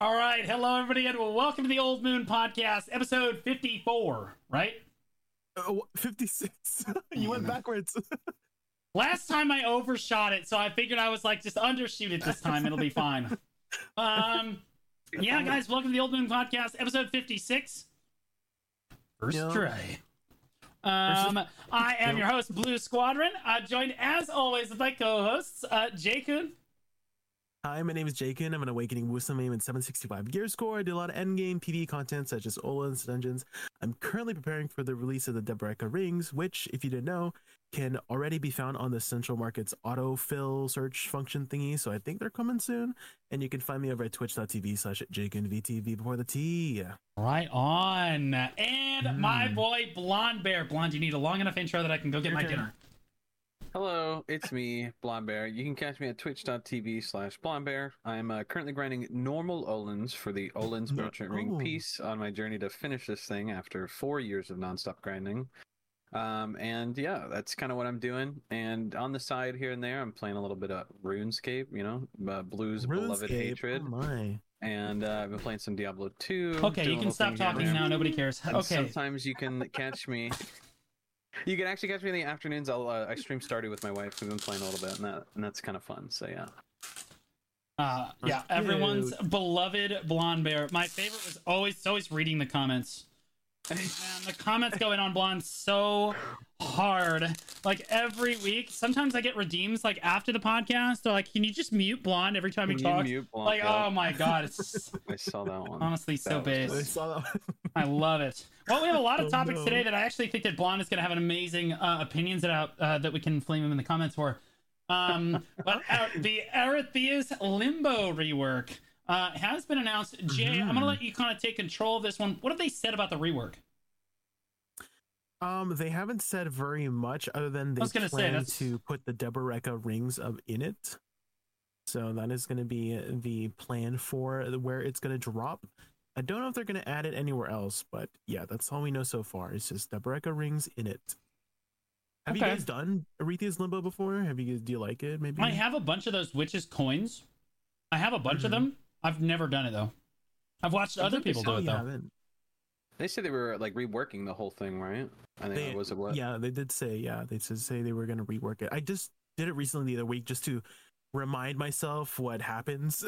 All right, hello everybody, and welcome to the Old Moon Podcast, episode 54. Right? Oh, 56. You went backwards. Last time I overshot it, so I figured I was like, just undershoot it this time. It'll be fine. Yeah, guys, welcome to the Old Moon Podcast, episode 56. First try. I am your host, Blue Squadron, joined as always with my co-hosts, Jay-kun. Hi, my name is Jaken. I'm an Awakening Wusa main with 765 gear score. I do a lot of endgame PvE content such as Olin's Dungeons. I'm currently preparing for the release of the Deboreka rings, which, if you didn't know, can already be found on the Central Market's autofill search function thingy, so I think they're coming soon. And you can find me over at twitch.tv/JakenVTV before the T. Right on. And my boy, Blonde Bear. Blonde, you need a long enough intro that I can go get my dinner. Hello, it's me, Blonde Bear. You can catch me at twitch.tv/Blonde Bear. I'm currently grinding normal Olins for the Olins Merchant Ring piece on my journey to finish this thing after 4 years of nonstop grinding. And yeah, that's kind of what I'm doing. And on the side here and there, I'm playing a little bit of RuneScape, Blue's Beloved Hatred. Oh my. And I've been playing some Diablo 2. Okay, you can stop talking now. Nobody cares. And okay. Sometimes you can catch me. You can actually catch me in the afternoons. I stream Stardew with my wife. We've been playing a little bit, and that's kind of fun. So yeah. Yeah, everyone's beloved Blonde Bear. My favorite was always reading the comments. And the comments going on Blonde so hard. Like every week. Sometimes I get redeems like after the podcast. They're like, can you just mute Blonde every time he talks? Like, yeah. Oh my god, it's I saw that one. Honestly, so base. I saw that one. I love it. Well, we have a lot of topics today that I actually think that Blonde is going to have an amazing opinions about that we can flame him in the comments for. But the Arethia's Limbo rework has been announced. Jay, I'm going to let you kind of take control of this one. What have they said about the rework? They haven't said very much other than they plan to put the Deboreka rings in it. So that is going to be the plan for where it's going to drop. I don't know if they're going to add it anywhere else, but yeah, that's all we know so far. It's just Deboreka rings in it. Have you guys done Arethia's Limbo before? Do you like it? Maybe I have a bunch of those witches coins. I have a bunch of them. I've never done it though. I've watched other people do it though. Haven't. They said they were like reworking the whole thing, right? I think it was a what? Yeah, they did say. Yeah, they did say they were going to rework it. I just did it recently the other week just to remind myself what happens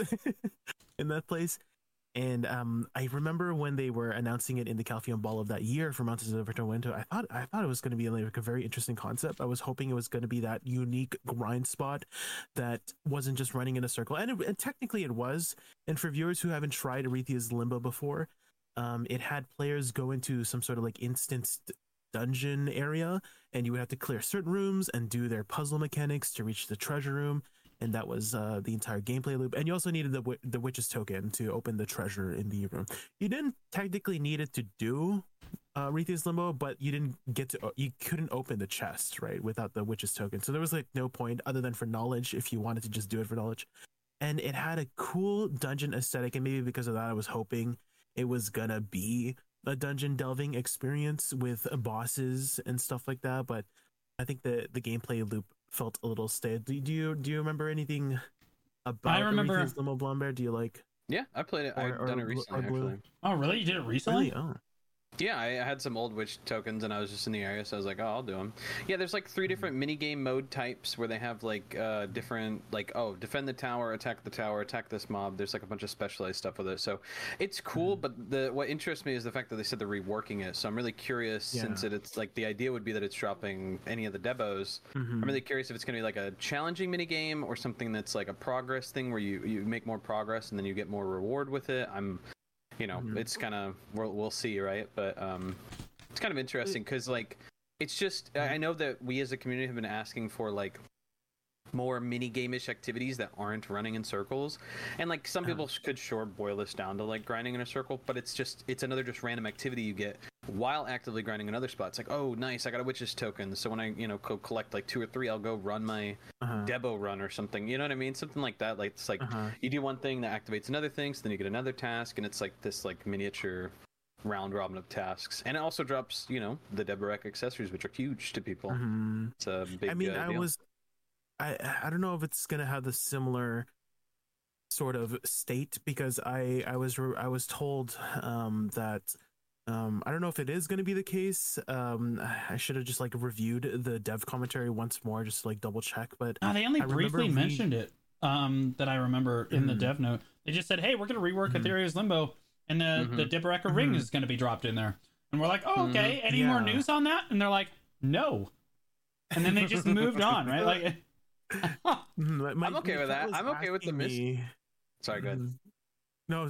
in that place. And I remember when they were announcing it in the Calpheon Ball of that year for Mountains of Everwinter, I thought it was going to be like a very interesting concept. I was hoping it was going to be that unique grind spot that wasn't just running in a circle. And technically it was. And for viewers who haven't tried Arethia's Limbo before, it had players go into some sort of like instanced dungeon area, and you would have to clear certain rooms and do their puzzle mechanics to reach the treasure room. And that was the entire gameplay loop. And you also needed the witch's token to open the treasure in the room. You didn't technically need it to do Arethia's Limbo, but you couldn't open the chest, right, without the witch's token. So there was like no point other than for knowledge if you wanted to just do it for knowledge. And it had a cool dungeon aesthetic, and maybe because of that, I was hoping it was gonna be a dungeon delving experience with bosses and stuff like that. But I think the gameplay loop felt a little stale. Do you remember anything about Arethia's Limbo, Blonde Bear? Do you like? Yeah, I played it. I've done it recently, actually. Oh, really? You did it recently? Really? Oh. Yeah, I had some old witch tokens and I was just in the area, so I was like, oh, I'll do them. Yeah, there's like 3 different minigame mode types where they have like different, like, oh, defend the tower, attack this mob. There's like a bunch of specialized stuff with it. So it's cool, but what interests me is the fact that they said they're reworking it. So I'm really curious, since it's like the idea would be that it's dropping any of the Debos. I'm really curious if it's going to be like a challenging minigame or something that's like a progress thing where you make more progress and then you get more reward with it. It's kind of we'll see, right? But it's kind of interesting because like it's just I know that we as a community have been asking for like more mini game-ish activities that aren't running in circles, and like some people could boil this down to like grinding in a circle, but it's another just random activity you get while actively grinding in other spots. Like, oh nice, I got a witch's token, so when I collect like 2 or 3, I'll go run my Debo run or something, you know what I mean, something like that. Like it's like you do one thing that activates another thing, so then you get another task, and it's like this like miniature round robin of tasks. And it also drops the Deboreka accessories, which are huge to people. It's a big deal. I don't know if it's gonna have the similar sort of state because I was told that I don't know if it is going to be the case. I should have just like reviewed the dev commentary once more, just to, like double check. But No, they only I remember briefly mentioned it. That I remember in the dev note. They just said, "Hey, we're going to rework Aetheria's Limbo, and the Deboreka ring is going to be dropped in there." And we're like, "Oh, okay. Any more news on that?" And they're like, "No." And then they just moved on, right? Like, I'm okay with that. I'm okay with the miss. Sorry, go ahead. No,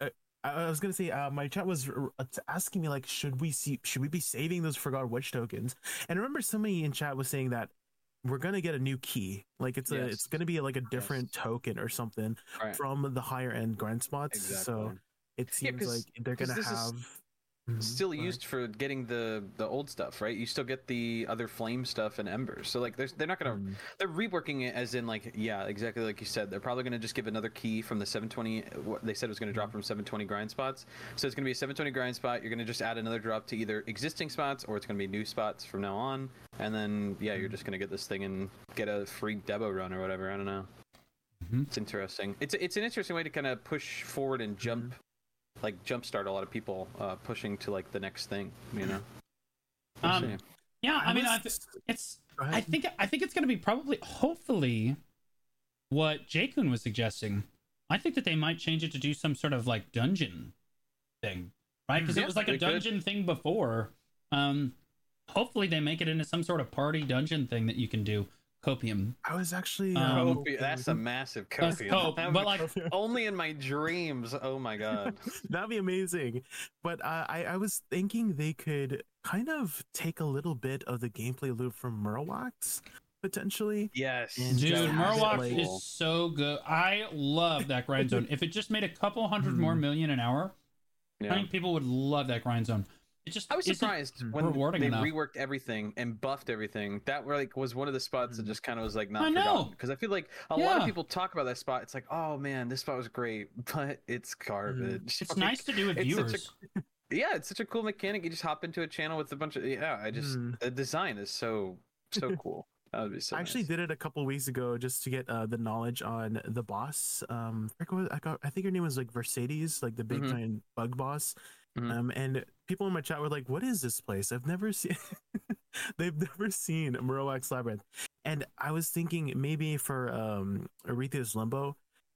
I was gonna say my chat was asking me like, should we be saving those Forgotten Witch tokens? And I remember somebody in chat was saying that we're gonna get a new key, like it's gonna be like a different token or something from the higher end grind spots. Exactly. So it seems like they're gonna have. Still used for getting the old stuff, right? You still get the other flame stuff and embers. So like they're not gonna they're reworking it as in like exactly like you said. They're probably gonna just give another key from the 720. What they said was gonna drop from 720 grind spots. So it's gonna be a 720 grind spot. You're gonna just add another drop to either existing spots or it's gonna be new spots from now on. And then you're just gonna get this thing and get a free Debo run or whatever. I don't know. It's interesting. It's an interesting way to kind of push forward and jump. Like jumpstart a lot of people pushing to like the next thing, you know. I mean, I think it's going to be probably, hopefully, what J-Kun was suggesting. I think that they might change it to do some sort of like dungeon thing, right? Because it was like a dungeon thing before. Hopefully, they make it into some sort of party dungeon thing that you can do. Copium. I was actually that's a massive copium. But like only in my dreams. Oh my god, that'd be amazing. But I was thinking they could kind of take a little bit of the gameplay loop from Murlocs potentially. Yes, dude, Murlocs is so good. I love that grind zone. If it just made a couple hundred more million an hour, I think people would love that grind zone. I was surprised when they reworked everything and buffed everything. That was one of the spots that just kind of was like not forgotten, because I feel like a lot of people talk about that spot. It's like, oh man, this spot was great, but it's garbage. It's nice to do with viewers. It's such a cool mechanic. You just hop into a channel with a bunch of the design is so cool. That would be so. I actually did it a couple weeks ago just to get the knowledge on the boss. I think her name was like Mercedes, like the big giant bug boss. And people in my chat were like, "What is this place? I've never seen." They've never seen Murlocs Labyrinth, and I was thinking maybe for Aetheria's Limbo,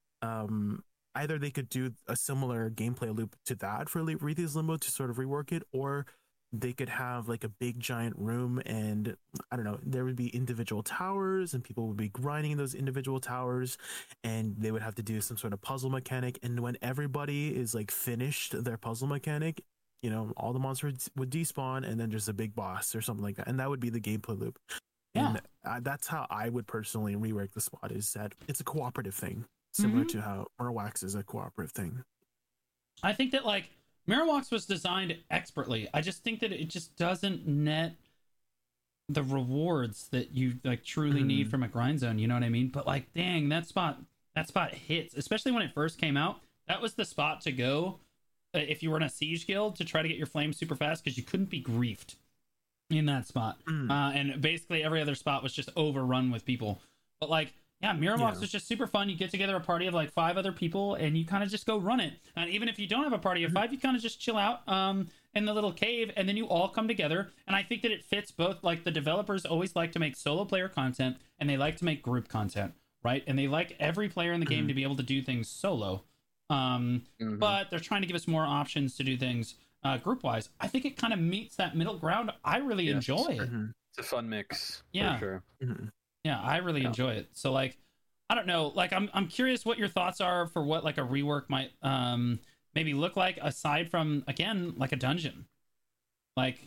either they could do a similar gameplay loop to that for Aetheria's Limbo to sort of rework it, or they could have like a big giant room, and I don't know, there would be individual towers and people would be grinding in those individual towers, and they would have to do some sort of puzzle mechanic, and when everybody is like finished their puzzle mechanic, you know, all the monsters would despawn and then just a big boss or something like that, and that would be the gameplay loop. And that's how I would personally rework the spot, is that it's a cooperative thing, similar to how Murlocs is a cooperative thing. I think that like Murlocs was designed expertly. I just think that it just doesn't net the rewards that you like truly need from a grind zone. You know what I mean? But like, dang, that spot hits, especially when it first came out. That was the spot to go if you were in a siege guild to try to get your flames super fast, because you couldn't be griefed in that spot. And basically every other spot was just overrun with people. But like, Murlocs was just super fun. You get together a party of like 5 other people and you kind of just go run it. And even if you don't have a party of 5, you kind of just chill out in the little cave, and then you all come together. And I think that it fits both. Like, the developers always like to make solo player content and they like to make group content, right? And they like every player in the game to be able to do things solo. But they're trying to give us more options to do things group wise. I think it kind of meets that middle ground. I really enjoy it. It's a fun mix. Yeah. For sure. Yeah, I really enjoy it. So like, I don't know, like I'm curious what your thoughts are for what like a rework might maybe look like, aside from, again, like a dungeon. Like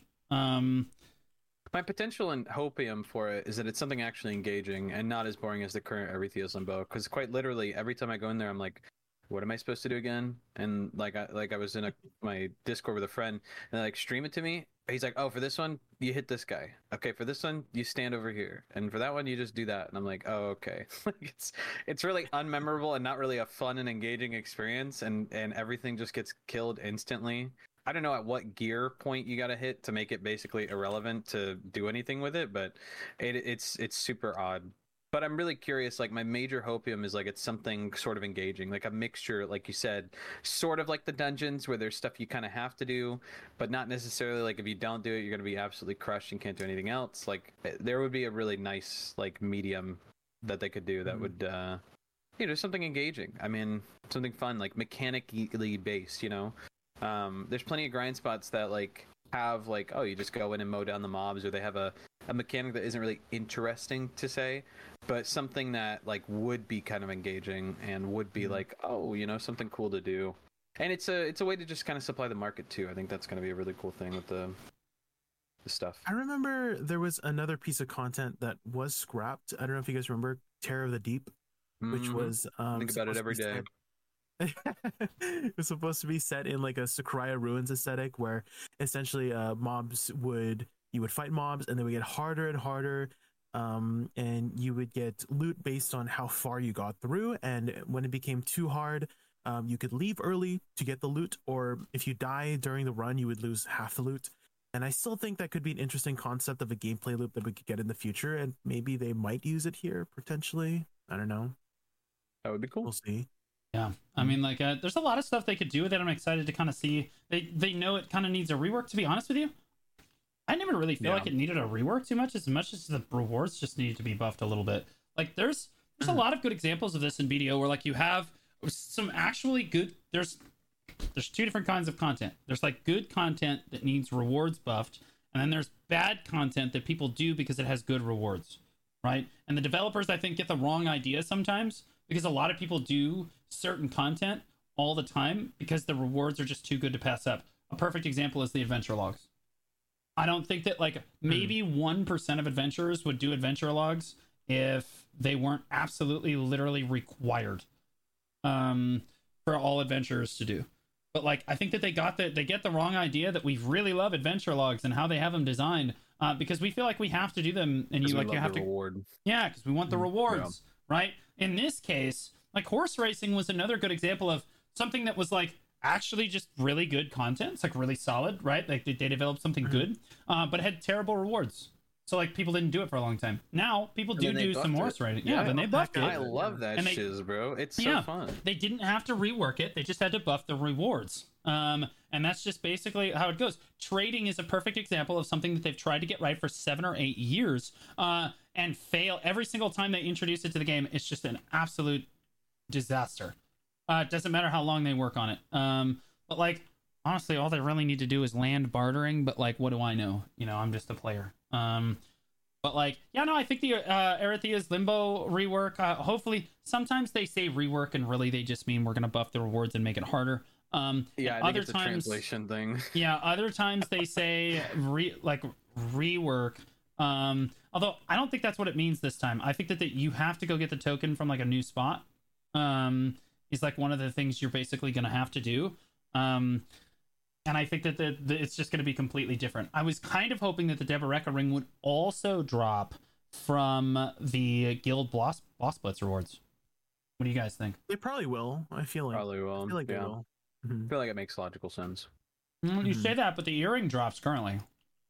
my potential and hopium for it is that it's something actually engaging and not as boring as the current Aetheria's Limbo, because quite literally every time I go in there I'm like, what am I supposed to do again? And I was in my Discord with a friend, and like, stream it to me. He's like, oh, for this one you hit this guy, okay, for this one you stand over here, and for that one you just do that. And I'm like, oh, okay. Like, it's really unmemorable and not really a fun and engaging experience, and everything just gets killed instantly. I don't know at what gear point you got to hit to make it basically irrelevant to do anything with it, but it's super odd. But I'm really curious. Like my major hopium is like it's something sort of engaging, like a mixture, like you said, sort of like the dungeons where there's stuff you kind of have to do, but not necessarily like if you don't do it, you're gonna be absolutely crushed and can't do anything else. Like there would be a really nice like medium that they could do that would, something engaging. I mean, something fun, like mechanically based. There's plenty of grind spots that like have like, oh, you just go in and mow down the mobs, or they have a mechanic that isn't really interesting to say, but something that like would be kind of engaging and would be like, oh, something cool to do. And it's a way to just kind of supply the market too. I think that's going to be a really cool thing with the stuff. I remember there was another piece of content that was scrapped. I don't know if you guys remember Terror of the Deep, which was think about it every day. It was supposed to be set in like a Sakurai Ruins aesthetic, where essentially you would fight mobs and they would get harder and harder, and you would get loot based on how far you got through. And when it became too hard, you could leave early to get the loot, or if you die during the run, you would lose half the loot. And I still think that could be an interesting concept of a gameplay loop that we could get in the future, and maybe they might use it here potentially. I don't know. That would be cool. We'll see. Yeah, I mean, like, there's a lot of stuff they could do with it. I'm excited to kind of see. They know it kind of needs a rework. To be honest with you, I never really feel like it needed a rework too much as the rewards just needed to be buffed a little bit. Like, there's a lot of good examples of this in BDO where like you have some actually good. There's two different kinds of content. There's like good content that needs rewards buffed, and then there's bad content that people do because it has good rewards, right? And the developers, I think, get the wrong idea sometimes, because a lot of people do certain content all the time because the rewards are just too good to pass up. A perfect example is the adventure logs. I don't think that like maybe 1% of adventurers would do adventure logs if they weren't absolutely literally required for all adventurers to do. But like, I think that they get the wrong idea that we really love adventure logs and how they have them designed, because we feel like we have to do them, and you have to reward. Yeah, because we want the rewards, right? In this case, like horse racing was another good example of something that was like actually just really good content. It's like really solid, right? Like they developed something good, but it had terrible rewards. So like people didn't do it for a long time. Now people do some horse riding. Yeah, then they buffed it. I love that shiz, bro. It's so fun. They didn't have to rework it. They just had to buff the rewards. And that's just basically how it goes. Trading is a perfect example of something that they've tried to get right for 7 or 8 years, and fail every single time they introduce it to the game. It's just an absolute disaster. It doesn't matter how long they work on it. But like, honestly, all they really need to do is land bartering. But like, what do I know? I'm just a player. But like, yeah, no, I think the Arethia's Limbo rework, hopefully, sometimes they say rework and really they just mean we're gonna buff the rewards and make it harder. I think it's a translation thing. Yeah, other times they say rework. Although I don't think that's what it means this time. I think that you have to go get the token from like a new spot. Is like one of the things you're basically gonna have to do. And I think that it's just going to be completely different. I was kind of hoping that the Deboreka ring would also drop from the Guild Boss Blitz rewards. What do you guys think? They probably will. I feel like probably will. I feel like they will. I feel like it makes logical sense. You say that, but the earring drops currently.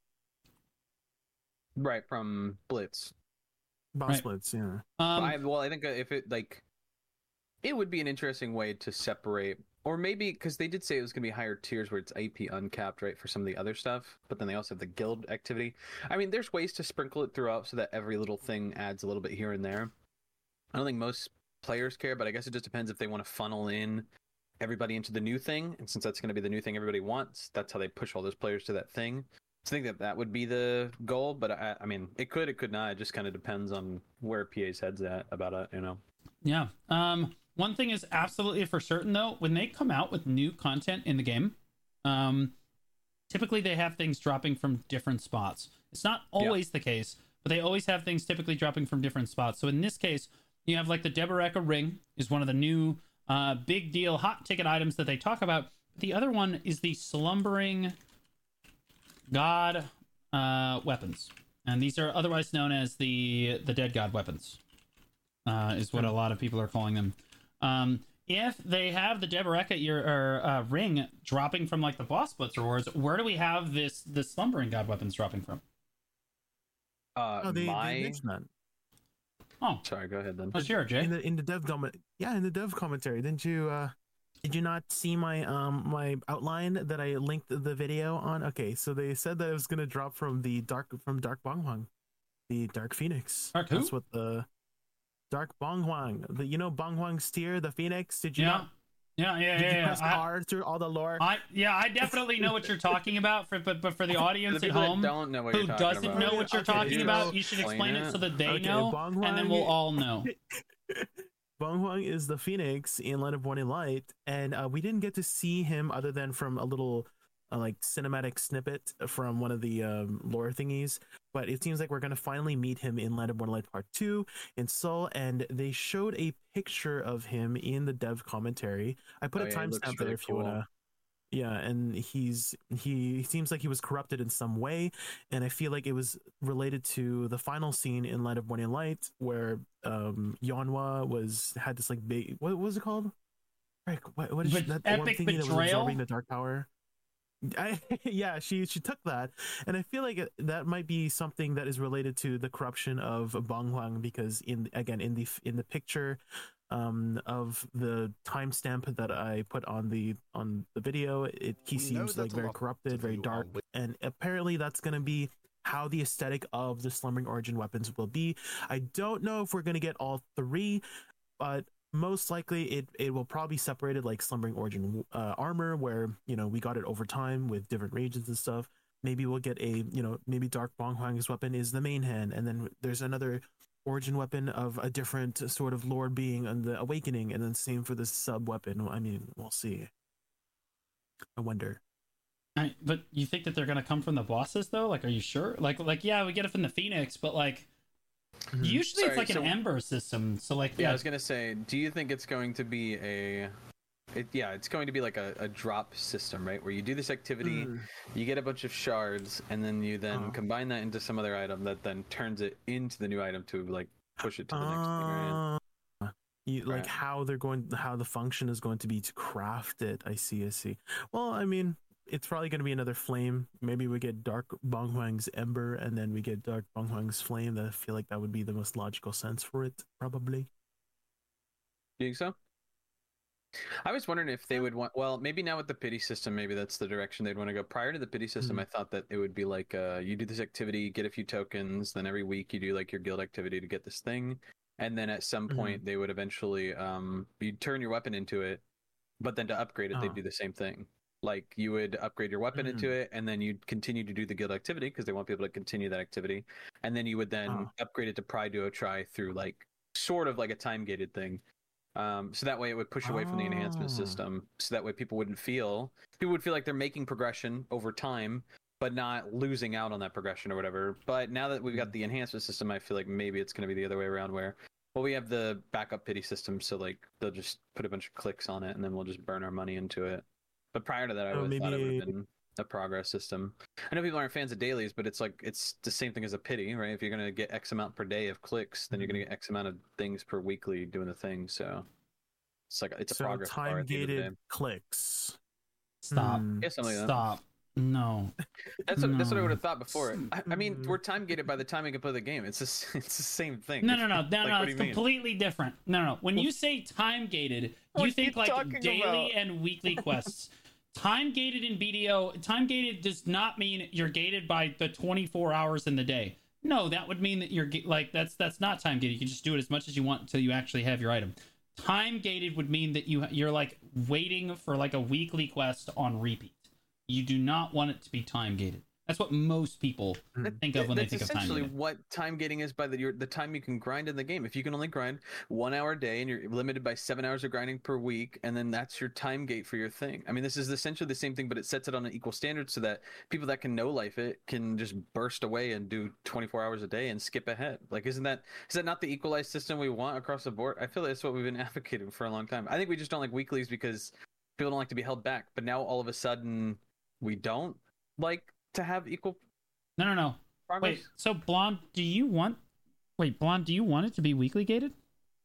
Right, from Blitz. Boss Blitz, yeah. I think if it like, it would be an interesting way to separate. Or maybe, because they did say it was going to be higher tiers where it's AP uncapped, right, for some of the other stuff. But then they also have the guild activity. I mean, there's ways to sprinkle it throughout so that every little thing adds a little bit here and there. I don't think most players care, but I guess it just depends if they want to funnel in everybody into the new thing. And since that's going to be the new thing everybody wants, that's how they push all those players to that thing. So I think that would be the goal. But I mean, it could not. It just kind of depends on where PA's head's at about it, Yeah. One thing is absolutely for certain, though, when they come out with new content in the game, typically they have things dropping from different spots. It's not always the case, but they always have things typically dropping from different spots. So in this case, you have like the Deboreka ring is one of the new big deal hot ticket items that they talk about. The other one is the Slumbering God weapons. And these are otherwise known as the Dead God weapons, is what a lot of people are calling them. If they have the Deboreka ring dropping from like the Boss Blitz rewards, where do we have the Slumbering God weapons dropping from? They mentioned that. Oh, Sorry, go ahead then. let's hear it, Jay. In the dev commentary, didn't you? Did you not see my my outline that I linked the video on? Okay, so they said that it was gonna drop from Dark Bonghwang, the Dark Phoenix. Dark who? That's what the Dark Bonghwang. Bonghwang's tier, the Phoenix. Did you Yeah. not? Yeah. Did you press R through all the lore? I definitely know what you're talking about. But for the audience The at people that home don't know what who you're talking doesn't about. know what you're Okay, talking so about, you should explain explain it it. so that they Okay, know, Bonghwang- and then we'll all know. Bonghwang is the Phoenix in Land of One and Light, and we didn't get to see him other than from a little like cinematic snippet from one of the lore thingies. But it seems like we're gonna finally meet him in Land of One and Light Part 2 in Seoul, and they showed a picture of him in the dev commentary. I put Oh, a yeah, he looks timestamp there really if you cool. wanna. Yeah, and he seems like he was corrupted in some way, and I feel like it was related to the final scene in Land of One and Light where Yeonhwa had this like big, what was it called? Frick, what is that orb Epic thingy that was betrayal? absorbing the dark power? Yeah, she took that, and I feel like that might be something that is related to the corruption of Bonghwang, because in the picture of the timestamp that I put on the video, he seems like very corrupted, very dark, and apparently that's gonna be how the aesthetic of the Slumbering Origin weapons will be. I don't know if we're gonna get all three, but most likely it will probably be separated like Slumbering Origin armor, where we got it over time with different regions and stuff. Maybe we'll get maybe Dark Bonghwang's weapon is the main hand, and then there's another origin weapon of a different sort of lord being on the Awakening, and then same for the sub weapon. I mean, we'll see. I wonder. But you think that they're gonna come from the bosses though? Like, are you sure? Like yeah, we get it from the Phoenix, but like usually it's like an Ember system. So like I was gonna say, do you think it's going to be it's going to be like a drop system, right? Where you do this activity, you get a bunch of shards, and then you combine that into some other item that then turns it into the new item to like push it to the next thing, right? Like how the function is going to be to craft it. I see. Well, I mean, it's probably going to be another flame. Maybe we get Dark Bonghwang's Ember, and then we get Dark Bonghwang's Flame. I feel like that would be the most logical sense for it, probably. Do you think so? I was wondering if they would want, well, maybe now with the pity system, maybe that's the direction they'd want to go. Prior to the pity system, I thought that it would be like, you do this activity, get a few tokens, then every week you do like your guild activity to get this thing. And then at some point they would eventually, you'd turn your weapon into it, but then to upgrade it, they'd do the same thing. Like you would upgrade your weapon into it, and then you'd continue to do the guild activity because they want people to continue that activity. And then you would then upgrade it to Pry Duo Try through like sort of like a time gated thing. So that way it would push away from the enhancement system. So that way people would feel like they're making progression over time, but not losing out on that progression or whatever. But now that we've got the enhancement system, I feel like maybe it's going to be the other way around where, well, we have the backup pity system. So like they'll just put a bunch of clicks on it and then we'll just burn our money into it. But prior to that, I thought it would have been a progress system. I know people aren't fans of dailies, but it's like it's the same thing as a pity, right? If you're going to get X amount per day of clicks, then you're going to get X amount of things per weekly doing the thing. So it's like it's a progress bar time at the end of the gated day. clicks. Stop. Yeah, something like that. Stop. No. That's what I would have thought before. I mean, we're time gated by the time we can play the game. It's the same thing. No. Like, It's completely different. No. When you say time gated, you think like daily and weekly quests. Time gated in BDO, time gated does not mean you're gated by the 24 hours in the day. No, that would mean that you're like that's not time gated. You can just do it as much as you want until you actually have your item. Time gated would mean that you're like waiting for like a weekly quest on repeat. You do not want it to be time gated. That's what most people think of when they think of time gated. That's essentially what time gating is by the time you can grind in the game. If you can only grind 1 hour a day and you're limited by 7 hours of grinding per week, and then that's your time gate for your thing. I mean, this is essentially the same thing, but it sets it on an equal standard so that people that can no life it can just burst away and do 24 hours a day and skip ahead. Like, is that not the equalized system we want across the board? I feel like that's what we've been advocating for a long time. I think we just don't like weeklies because people don't like to be held back. But now all of a sudden we don't like to have equal. No. Progress. Wait, so Blonde, do you want it to be weekly gated?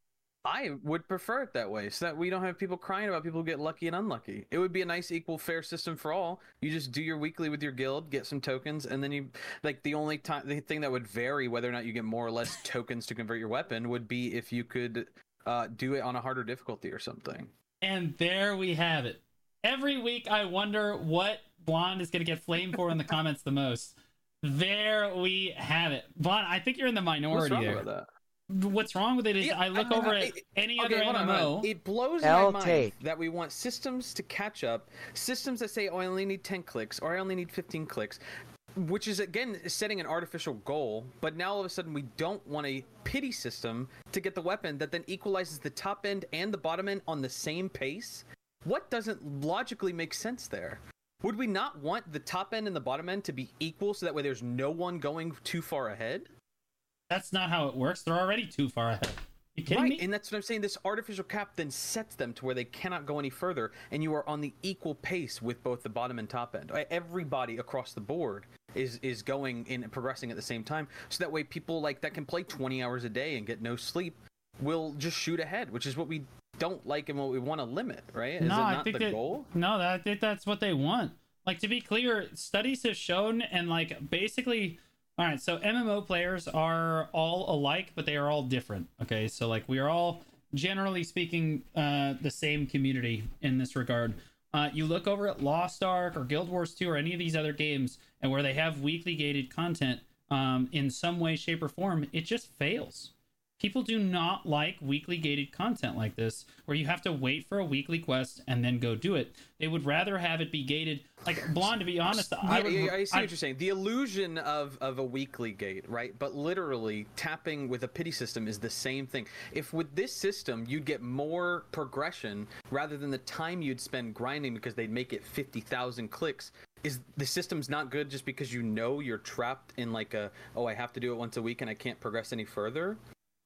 I would prefer it that way, so that we don't have people crying about people who get lucky and unlucky. It would be a nice, equal, fair system for all. You just do your weekly with your guild, get some tokens, and then you like the only time the thing that would vary whether or not you get more or less tokens to convert your weapon would be if you could do it on a harder difficulty or something. And there we have it. Every week I wonder what Blonde is going to get flamed for in the comments the most. There we have it. Blonde, I think you're in the minority there. With that? What's wrong with it is I look over at any other MMO. It blows my mind that we want systems to catch up, systems that say, oh, I only need 10 clicks, or I only need 15 clicks, which is, again, setting an artificial goal, but now all of a sudden we don't want a pity system to get the weapon that then equalizes the top end and the bottom end on the same pace. What doesn't logically make sense there? Would we not want the top end and the bottom end to be equal so that way there's no one going too far ahead? That's not how it works. They're already too far ahead. You kidding me? And that's what I'm saying. This artificial cap then sets them to where they cannot go any further, and you are on the equal pace with both the bottom and top end. Everybody across the board is going in and progressing at the same time, so that way people like that can play 20 hours a day and get no sleep will just shoot ahead, which is what we don't like and what we want to limit, right? Is no, it not the goal? No, I think that's what they want. Like, to be clear, studies have shown, and like basically. All right, so MMO players are all alike, but they are all different. Okay, so like we are all, generally speaking, the same community in this regard. You look over at Lost Ark or Guild Wars 2 or any of these other games, and where they have weekly gated content in some way, shape, or form, it just fails. People do not like weekly gated content like this, where you have to wait for a weekly quest and then go do it. They would rather have it be gated. Like, Blonde, to be honest, I see what you're saying. The illusion of a weekly gate, right? But literally, tapping with a pity system is the same thing. If with this system, you'd get more progression rather than the time you'd spend grinding because they'd make it 50,000 clicks. Is the system's not good just because you know you're trapped in like I have to do it once a week and I can't progress any further?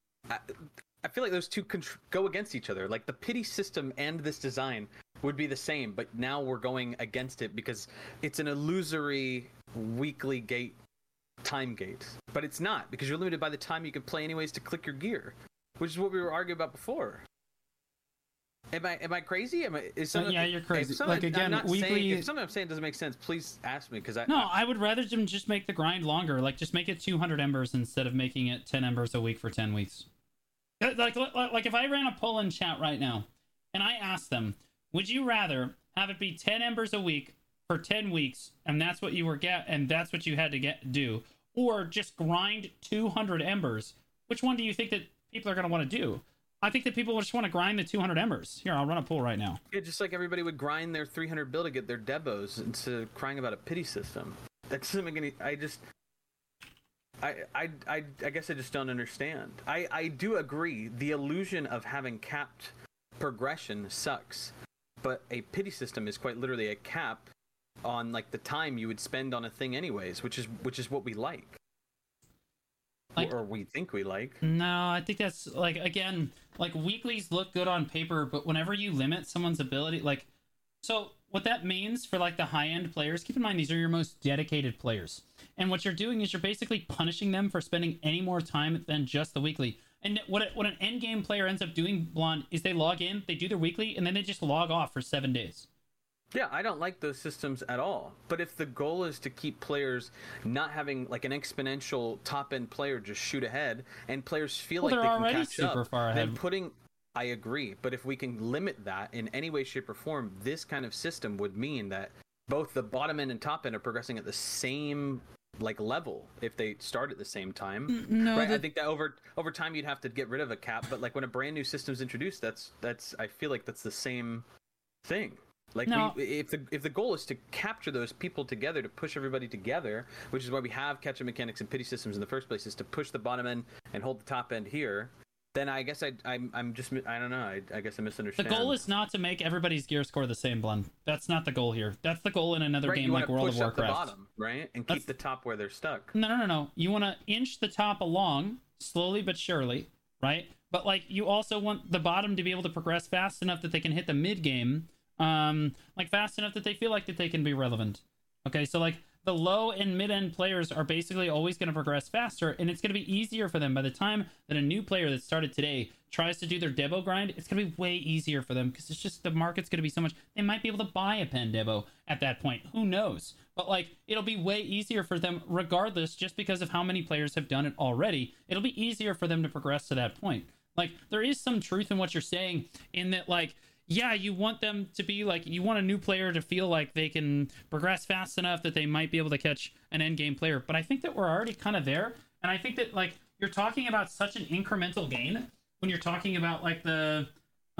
I feel like those two go against each other. Like the pity system and this design would be the same, but now we're going against it because it's an illusory weekly gate, time gate. But it's not, because you're limited by the time you can play anyways to click your gear, which is what we were arguing about before. Am I crazy? Yeah, you're crazy. Like, again, weekly. If something I'm saying doesn't make sense, please ask me, because I would rather them just make the grind longer. Like, just make it 200 embers instead of making it 10 embers a week for 10 weeks. Like if I ran a poll in chat right now and I asked them, would you rather have it be 10 embers a week for 10 weeks and that's what you were and that's what you had to do, or just grind 200 embers? Which one do you think that people are going to want to do? I think that people just want to grind the 200 embers. Here, I'll run a poll right now. Yeah, just like everybody would grind their 300 bill to get their Debos instead of crying about a pity system. That doesn't make any. I guess I just don't understand. I do agree. The illusion of having capped progression sucks, but a pity system is quite literally a cap on like the time you would spend on a thing anyways, which is what we like. Or we think we like. No, I think that's like, again, like weeklies look good on paper, but whenever you limit someone's ability, like, so what that means for like the high-end players, keep in mind these are your most dedicated players. And what you're doing is you're basically punishing them for spending any more time than just the weekly. And what an end game player ends up doing, Blonde, is they log in, they do their weekly, and then they just log off for 7 days. Yeah, I don't like those systems at all. But if the goal is to keep players not having like an exponential top end player just shoot ahead, and players feel like they can catch super up, far ahead. Then I agree. But if we can limit that in any way, shape, or form, this kind of system would mean that both the bottom end and top end are progressing at the same like level if they start at the same time. No, right? I think that over time you'd have to get rid of a cap. But like when a brand new system's introduced, that's I feel like that's the same thing. Like no. If the goal is to capture those people together, to push everybody together, which is why we have catch-up mechanics and pity systems in the first place, is to push the bottom end and hold the top end here, then I guess I'm just, I don't know, I guess I misunderstand. The goal is not to make everybody's gear score the same, Blonde. That's not the goal here. That's the goal in another game like World of Warcraft. Push up the bottom, right? And keep the top where they're stuck. No. You want to inch the top along, slowly but surely, right? But like you also want the bottom to be able to progress fast enough that they can hit the mid game, like fast enough that they feel like that they can be relevant. Okay, so like the low and mid-end players are basically always going to progress faster, and it's going to be easier for them. By the time that a new player that started today tries to do their Debo grind, it's going to be way easier for them because it's just the market's going to be so much. They might be able to buy a pen Debo at that point. Who knows? But like, it'll be way easier for them regardless, just because of how many players have done it already. It'll be easier for them to progress to that point. Like, there is some truth in what you're saying in that, like, yeah, you want them to be like, you want a new player to feel like they can progress fast enough that they might be able to catch an end game player. But I think that we're already kind of there. And I think that, like, you're talking about such an incremental gain when you're talking about like the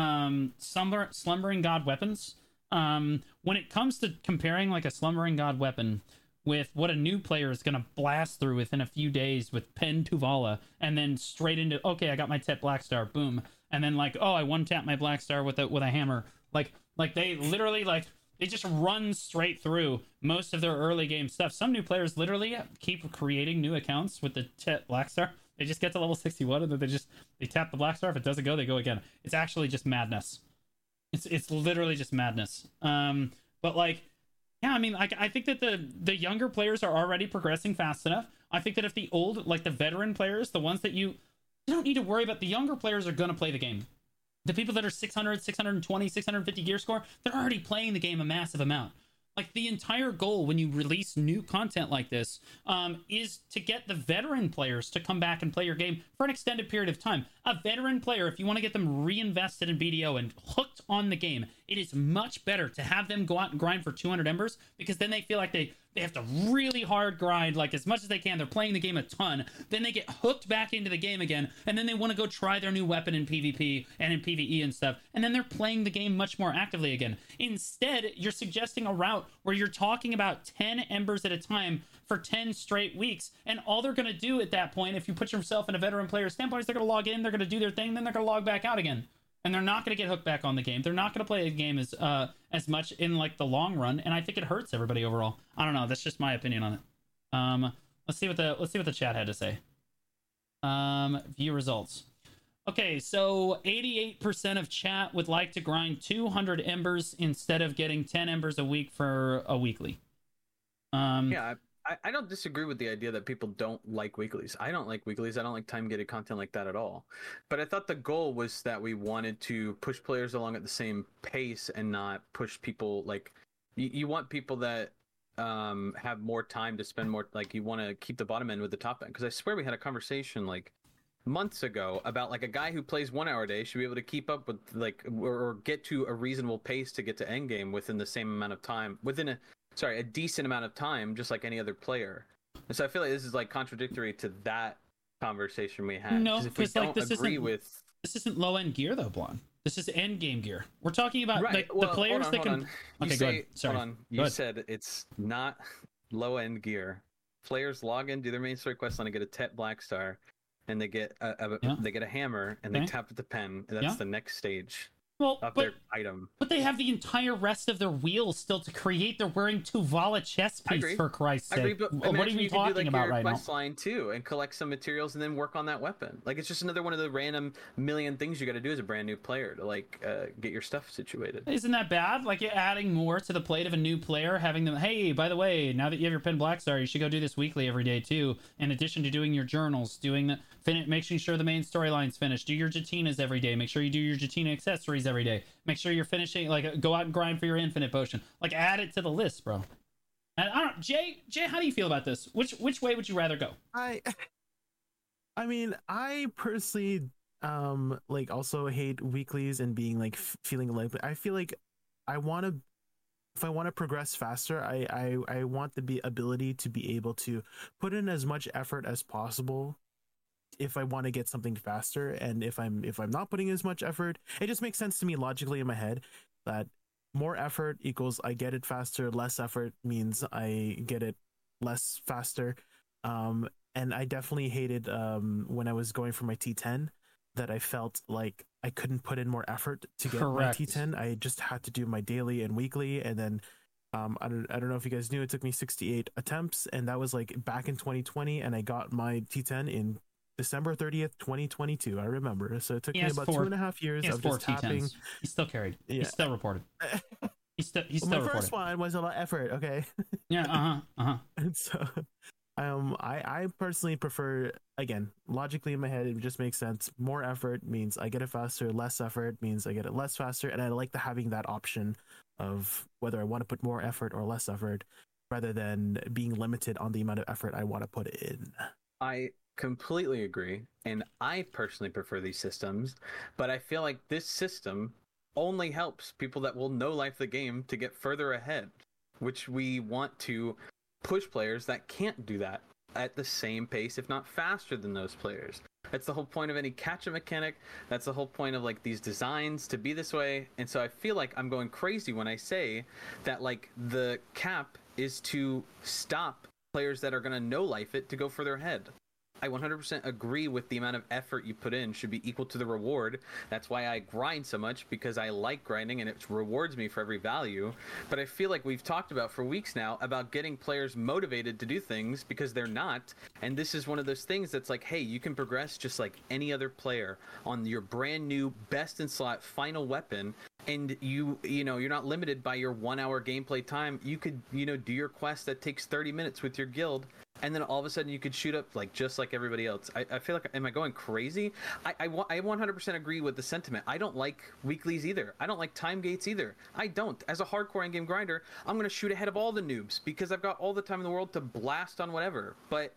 Slumbering God weapons. When it comes to comparing like a Slumbering God weapon with what a new player is going to blast through within a few days with Pen Tuvala, and then straight into, okay, I got my Tet Black Star, boom. And then like, oh, I one tap my Black Star with a hammer. Like they literally, like, they just run straight through most of their early game stuff. Some new players literally keep creating new accounts with the Tet Black Star. They just get to level 61 and then they tap the Black Star. If it doesn't go, they go again. It's actually just madness. It's literally just madness. But like, yeah, I mean, I think that the younger players are already progressing fast enough. I think that if the old, like the veteran players, the ones that you don't need to worry about, the younger players are going to play the game. The people that are 600, 620, 650 gear score, they're already playing the game a massive amount. Like, the entire goal when you release new content like this is to get the veteran players to come back and play your game for an extended period of time. A veteran player, if you want to get them reinvested in BDO and hooked on the game, it is much better to have them go out and grind for 200 embers, because then they feel like they have to really hard grind, like as much as they can. They're playing the game a ton. Then they get hooked back into the game again, and then they want to go try their new weapon in PvP and in PvE and stuff, and then they're playing the game much more actively again. Instead, you're suggesting a route where you're talking about 10 embers at a time for 10 straight weeks, and all they're going to do at that point, if you put yourself in a veteran player standpoint, is they're going to log in, they're going to do their thing, then they're going to log back out again. And they're not going to get hooked back on the game. They're not going to play the game as much in like the long run, and I think it hurts everybody overall. I don't know. That's just my opinion on it. Let's see what the chat had to say. View results. Okay, so 88% of chat would like to grind 200 embers instead of getting 10 embers a week for a weekly. Yeah, I don't disagree with the idea that people don't like weeklies. I don't like weeklies. I don't like time-gated content like that at all. But I thought the goal was that we wanted to push players along at the same pace and not push people, like, you want people that have more time to spend more, like, you want to keep the bottom end with the top end. Because I swear we had a conversation, like, months ago about, like, a guy who plays 1 hour a day should be able to keep up with, like, or get to a reasonable pace to get to endgame within the same amount of time, within a decent amount of time, just like any other player. And so I feel like this is like contradictory to that conversation we had. No, if we don't this agree with, this isn't low end gear though, Blonde. This is end game gear. We're talking about right. the players that can. Okay, go ahead. Sorry. Hold on. You said it's not low end gear. Players log in, do their main story quest line, and get a Tet Black Star, and they get they get a hammer, and they tap with the pen, and that's the next stage. Well, their item. But they have the entire rest of their wheels still to create. They're wearing Tuvala chest piece, for Christ's sake. I agree, but what are you talking do, like, about your right quest now? line too, and collect some materials, and then work on that weapon. Like, it's just another one of the random million things you got to do as a brand new player to like get your stuff situated. Isn't that bad? Like, you're adding more to the plate of a new player, having them, hey, by the way, now that you have your Pen Black Star, you should go do this weekly every day too. In addition to doing your journals, making sure the main storyline's finished. Do your Jatinas every day. Make sure you do your Jatina accessories every day. Make sure you're finishing, like, go out and grind for your infinite potion. Like, add it to the list, bro. And I don't, Jay, how do you feel about this? Which way would you rather go? I mean, I personally like also hate weeklies and being like feeling like, I feel like if I want to progress faster, I want the ability to be able to put in as much effort as possible if I want to get something faster. And if I'm not putting as much effort, it just makes sense to me logically in my head that more effort equals I get it faster, less effort means I get it less faster. And I definitely hated when I was going for my T10 that I felt like I couldn't put in more effort to get my T10. I just had to do my daily and weekly, and then I don't know if you guys knew, it took me 68 attempts, and that was like back in 2020, and I got my T10 in December 30th, 2022. I remember. So it took me about 2.5 years of just tapping. He's still carried. Yeah. He's still reported. He's Well, still my first recording. one was a lot of effort. Okay. Yeah. And so I personally prefer, again, logically in my head it just makes sense. More effort means I get it faster, less effort means I get it less faster, and I like having that option of whether I want to put more effort or less effort rather than being limited on the amount of effort I want to put in. I completely agree, and I personally prefer these systems, but I feel like this system only helps people that will know life the game to get further ahead, which we want to push players that can't do that at the same pace, if not faster than those players. That's the whole point of any catch-up mechanic. That's the whole point of like these designs to be this way. And so I feel like I'm going crazy when I say that like the cap is to stop players that are going to no life it to go further ahead. I 100% agree with the amount of effort you put in should be equal to the reward. That's why I grind so much, because I like grinding and it rewards me for every value. But I feel like we've talked about for weeks now about getting players motivated to do things because they're not. And this is one of those things that's like, hey, you can progress just like any other player on your brand new best in slot final weapon. And you know, you're not limited by your 1 hour gameplay time. You could, you know, do your quest that takes 30 minutes with your guild, and then all of a sudden you could shoot up like just like everybody else. I feel like, am I going crazy? I 100% agree with the sentiment. I don't like weeklies either. I don't like time gates either. I don't. As a hardcore endgame grinder, I'm going to shoot ahead of all the noobs because I've got all the time in the world to blast on whatever. But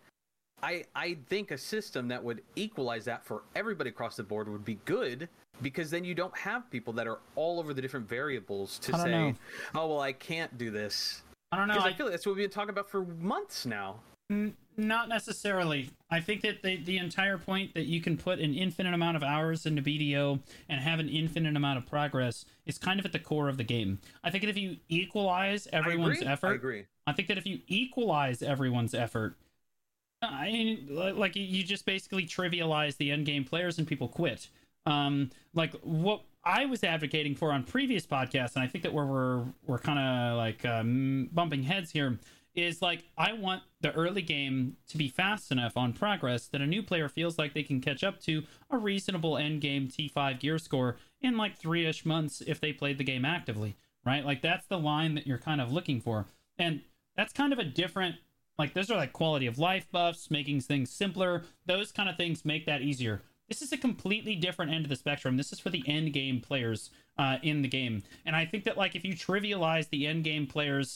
I think a system that would equalize that for everybody across the board would be good, because then you don't have people that are all over the different variables to say, oh, well, I can't do this. I don't know. Because I feel like that's what we've been talking about for months now. Not necessarily. I think that the entire point that you can put an infinite amount of hours into BDO and have an infinite amount of progress is kind of at the core of the game. I think that if you equalize everyone's effort, I agree. I think that if you equalize everyone's effort, like you just basically trivialize the end game players and people quit. Like what I was advocating for on previous podcasts, and I think that we're kind of like bumping heads here, is like I want the early game to be fast enough on progress that a new player feels like they can catch up to a reasonable end game T5 gear score in like 3-ish months if they played the game actively, right? Like that's the line that you're kind of looking for. And that's kind of a different, like those are like quality of life buffs, making things simpler. Those kind of things make that easier. This is a completely different end of the spectrum. This is for the end game players in the game. And I think that like if you trivialize the end game players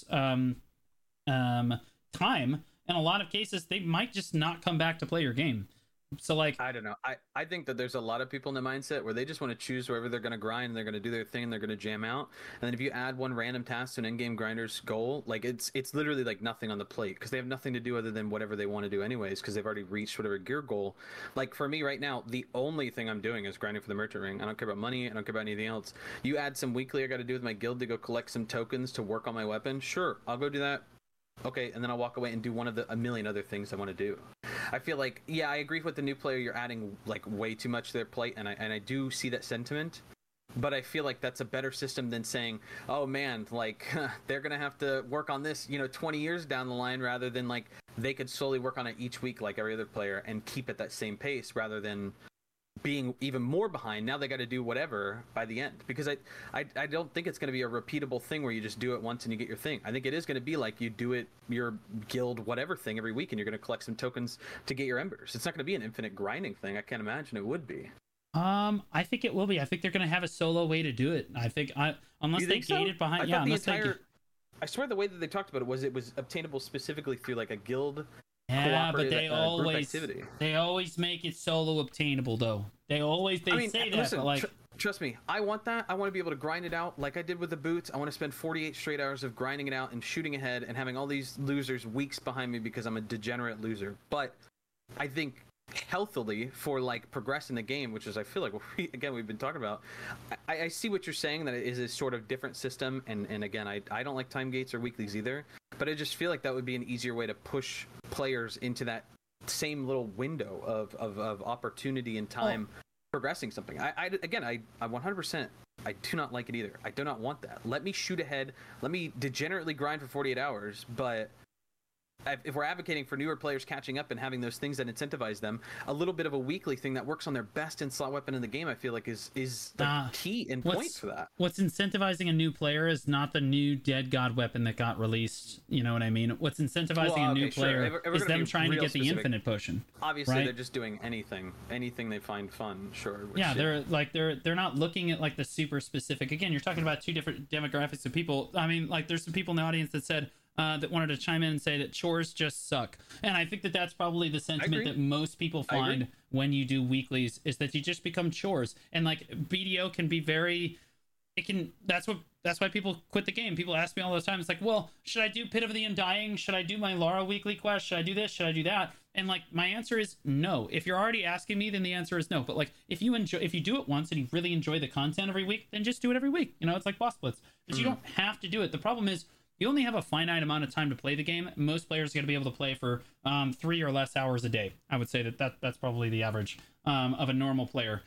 time, in a lot of cases they might just not come back to play your game. So like I don't know, I think that there's a lot of people in the mindset where they just want to choose wherever they're going to grind and they're going to do their thing and they're going to jam out. And then if you add one random task to an in-game grinder's goal, like it's literally like nothing on the plate, because they have nothing to do other than whatever they want to do anyways, because they've already reached whatever gear goal. Like for me right now, the only thing I'm doing is grinding for the merchant ring. I don't care about money, I don't care about anything else. You add some weekly I got to do with my guild to go collect some tokens to work on my weapon, sure, I'll go do that. Okay, and then I'll walk away and do one of a million other things I want to do. I feel like, yeah, I agree with the new player. You're adding like way too much to their plate, and I do see that sentiment. But I feel like that's a better system than saying, oh man, like they're gonna have to work on this, 20 years down the line, rather than like they could slowly work on it each week like every other player and keep at that same pace, rather than being even more behind. Now they got to do whatever by the end, because I don't think it's going to be a repeatable thing where you just do it once and you get your thing. I think it is going to be like you do it your guild whatever thing every week and you're going to collect some tokens to get your embers. It's not going to be an infinite grinding thing. I can't imagine it would be. I think it will be. I think they're going to have a solo way to do it. I think unless they gate it behind, I swear the way that they talked about it was obtainable specifically through like a guild. Yeah, but they always make it solo obtainable though. Say that, listen, but like trust me, I want that. I want to be able to grind it out like I did with the boots. I want to spend 48 straight hours of grinding it out and shooting ahead and having all these losers weeks behind me because I'm a degenerate loser. But I think healthily for like progressing the game, which is I feel like we've been talking about. I see what you're saying, that it is a sort of different system, and again I don't like time gates or weeklies either, but I just feel like that would be an easier way to push players into that same little window of opportunity and time progressing something. I 100% I do not like it either. I do not want that. Let me shoot ahead, let me degenerately grind for 48 hours, but if we're advocating for newer players catching up and having those things that incentivize them, a little bit of a weekly thing that works on their best in slot weapon in the game, I feel like is the key and point for that. What's incentivizing a new player is not the new Dead God weapon that got released. You know what I mean? What's incentivizing a new player is them trying to get the infinite potion. Obviously, they're just doing anything they find fun. Sure. Yeah, they're not looking at like the super specific. Again, you're talking about two different demographics of people. I mean, like there's some people in the audience that said that wanted to chime in and say that chores just suck, and I think that that's probably the sentiment that most people find when you do weeklies is that you just become chores, and like BDO can be very. It can. That's why people quit the game. People ask me all the time. It's like, well, should I do Pit of the Undying? Should I do my Lara weekly quest? Should I do this? Should I do that? And like my answer is no. If you're already asking me, then the answer is no. But like if you do it once and you really enjoy the content every week, then just do it every week. You know, it's like boss splits. But you don't have to do it. The problem is you only have a finite amount of time to play the game. Most players are going to be able to play for 3 or less hours a day. I would say that's probably the average of a normal player.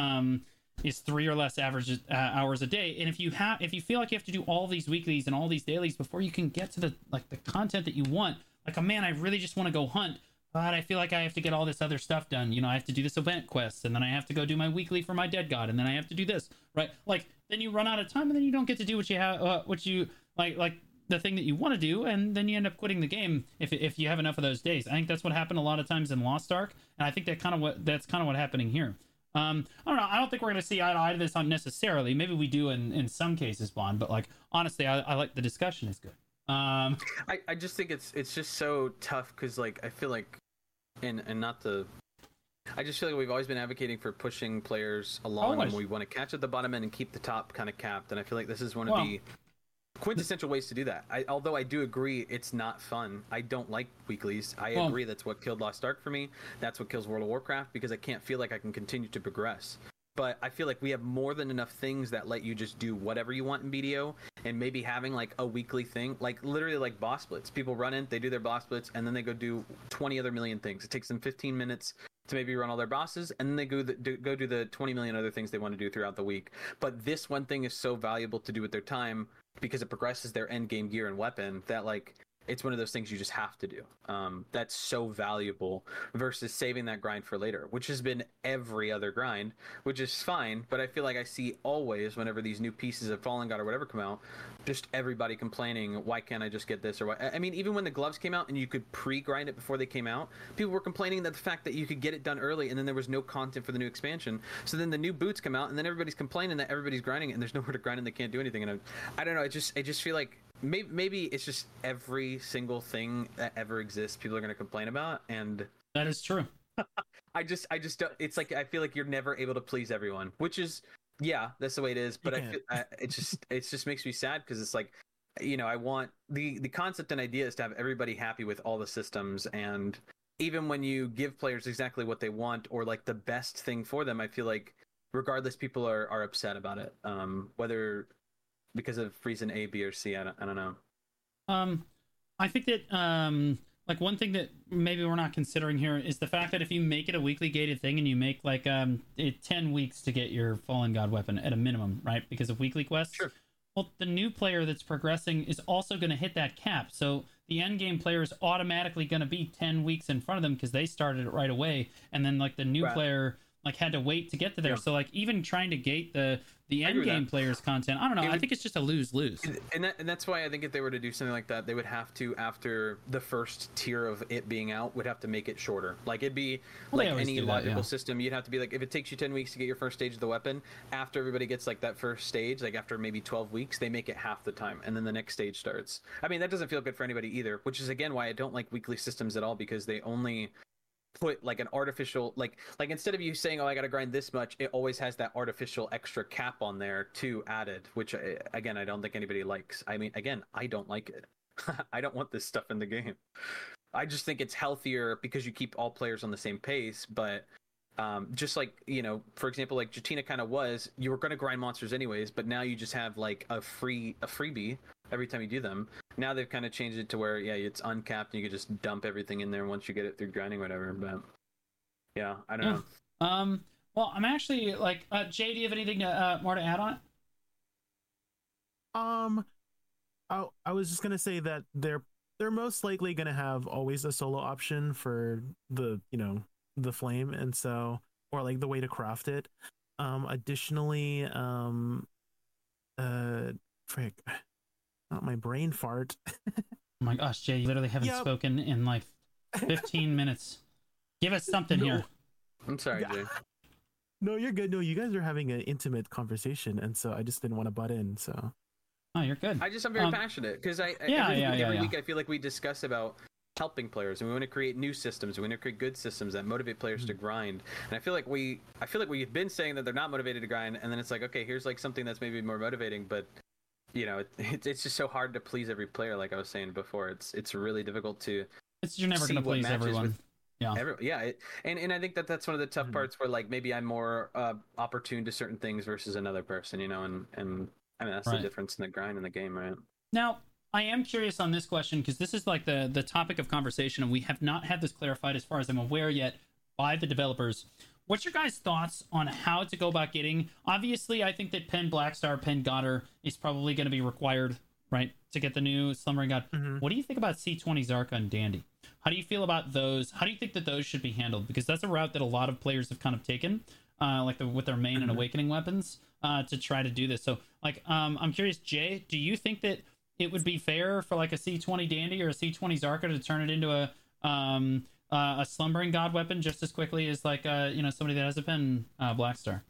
Is 3 or less average hours a day. And if you feel like you have to do all these weeklies and all these dailies before you can get to the content that you want, like, oh man, I really just want to go hunt, but I feel like I have to get all this other stuff done. You know, I have to do this event quest, and then I have to go do my weekly for my Dead God, and then I have to do this, right? Like, then you run out of time, and then you don't get to do what you have, what you like the thing that you want to do, and then you end up quitting the game if you have enough of those days. I think that's what happened a lot of times in Lost Ark, and I think that's kind of what happening here. I don't know. I don't think we're going to see eye to eye to this on necessarily. Maybe we do in some cases, Bond. But like honestly, I like the discussion is good. I just think it's just so tough because like I feel like, and not the. I just feel like we've always been advocating for pushing players along, and we want to catch at the bottom end and keep the top kind of capped. And I feel like this is one of the quintessential ways to do that. Although I do agree it's not fun. I don't like weeklies. I agree that's what killed Lost Ark for me. That's what kills World of Warcraft because I can't feel like I can continue to progress. But I feel like we have more than enough things that let you just do whatever you want in BDO, and maybe having like a weekly thing, like literally like boss splits. People run in, they do their boss splits, and then they go do 20 other million things. It takes them 15 minutes to maybe run all their bosses, and then they go do the 20 million other things they want to do throughout the week. But this one thing is so valuable to do with their time because it progresses their end game gear and weapon that like it's one of those things you just have to do. That's so valuable versus saving that grind for later, which has been every other grind, which is fine. But I feel like I see always whenever these new pieces of Fallen God or whatever come out, just everybody complaining, why can't I just get this? Or why? I mean, even when the gloves came out and you could pre-grind it before they came out, people were complaining that the fact that you could get it done early and then there was no content for the new expansion. So then the new boots come out and then everybody's complaining that everybody's grinding it and there's nowhere to grind and they can't do anything. And I don't know. I just feel like maybe it's just every single thing that ever exists people are going to complain about, and that is true. I just don't, it's like I feel like you're never able to please everyone, which is that's the way it is. But it just makes me sad because it's like, you know, I want the concept and idea is to have everybody happy with all the systems, and even when you give players exactly what they want or like the best thing for them, I feel like regardless people are upset about it, whether because of reason A, B, or C. I don't know. I think that like one thing that maybe we're not considering here is the fact that if you make it a weekly gated thing and you make like 10 weeks to get your Fallen God weapon at a minimum, right? Because of weekly quests. Sure. Well, the new player that's progressing is also going to hit that cap. So the end game player is automatically going to be 10 weeks in front of them because they started it right away. And then like the new player like had to wait to get to there. So like even trying to gate the end game players content, I don't know. I think it's just a lose-lose. And that's why I think if they were to do something like that, they would have to, after the first tier of it being out, would have to make it shorter. Like it'd be like any logical system. You'd have to be like, if it takes you 10 weeks to get your first stage of the weapon, after everybody gets like that first stage, like after maybe 12 weeks, they make it half the time. And then the next stage starts. I mean, that doesn't feel good for anybody either, which is again why I don't like weekly systems at all, because they only put like an artificial like instead of you saying, oh, I gotta grind this much, it always has that artificial extra cap on there too added, which again I don't think anybody likes. I mean, again, I don't like it. I don't want this stuff in the game. I just think it's healthier because you keep all players on the same pace. But just like, you know, for example, like Jatina kind of was, you were going to grind monsters anyways, but now you just have like a freebie every time you do them. Now they've kind of changed it to where it's uncapped and you can just dump everything in there once you get it through grinding or whatever. But yeah, I don't know. Well, I'm actually like Jay, do you have anything more to add on it? I was just gonna say that they're most likely going to have always a solo option for the, the flame, and so, or like the way to craft it. Additionally, frick, not my brain fart. Oh my gosh, Jay, you literally haven't spoken in like 15 minutes. Give us something here. I'm sorry, Jay. No, you're good. No, you guys are having an intimate conversation, and so I just didn't want to butt in. So, oh, you're good. I'm very passionate because every week I feel like we discuss about helping players, and we want to create new systems. We want to create good systems that motivate players to grind. And I feel like we've been saying that they're not motivated to grind, and then it's like, okay, here's like something that's maybe more motivating, but it's just so hard to please every player. Like I was saying before, it's really difficult to. You're never going to please everyone. And I think that's one of the tough parts where like maybe I'm more opportune to certain things versus another person, and I mean that's the difference in the grind in the game, right? Now, I am curious on this question because this is like the topic of conversation, and we have not had this clarified as far as I'm aware yet by the developers. What's your guys' thoughts on how to go about getting? Obviously, I think that Penn Blackstar, Penn Goddard is probably going to be required, right, to get the new Slumbering God. What do you think about C20 Zarka and Dandy? How do you feel about those? How do you think that those should be handled? Because that's a route that a lot of players have kind of taken, with their main and awakening weapons, to try to do this. So, like, I'm curious, Jay, do you think that it would be fair for like a C20 Dandy or a C20 Zarka to turn it into a Slumbering God weapon just as quickly as like somebody that has a Penn Blackstar?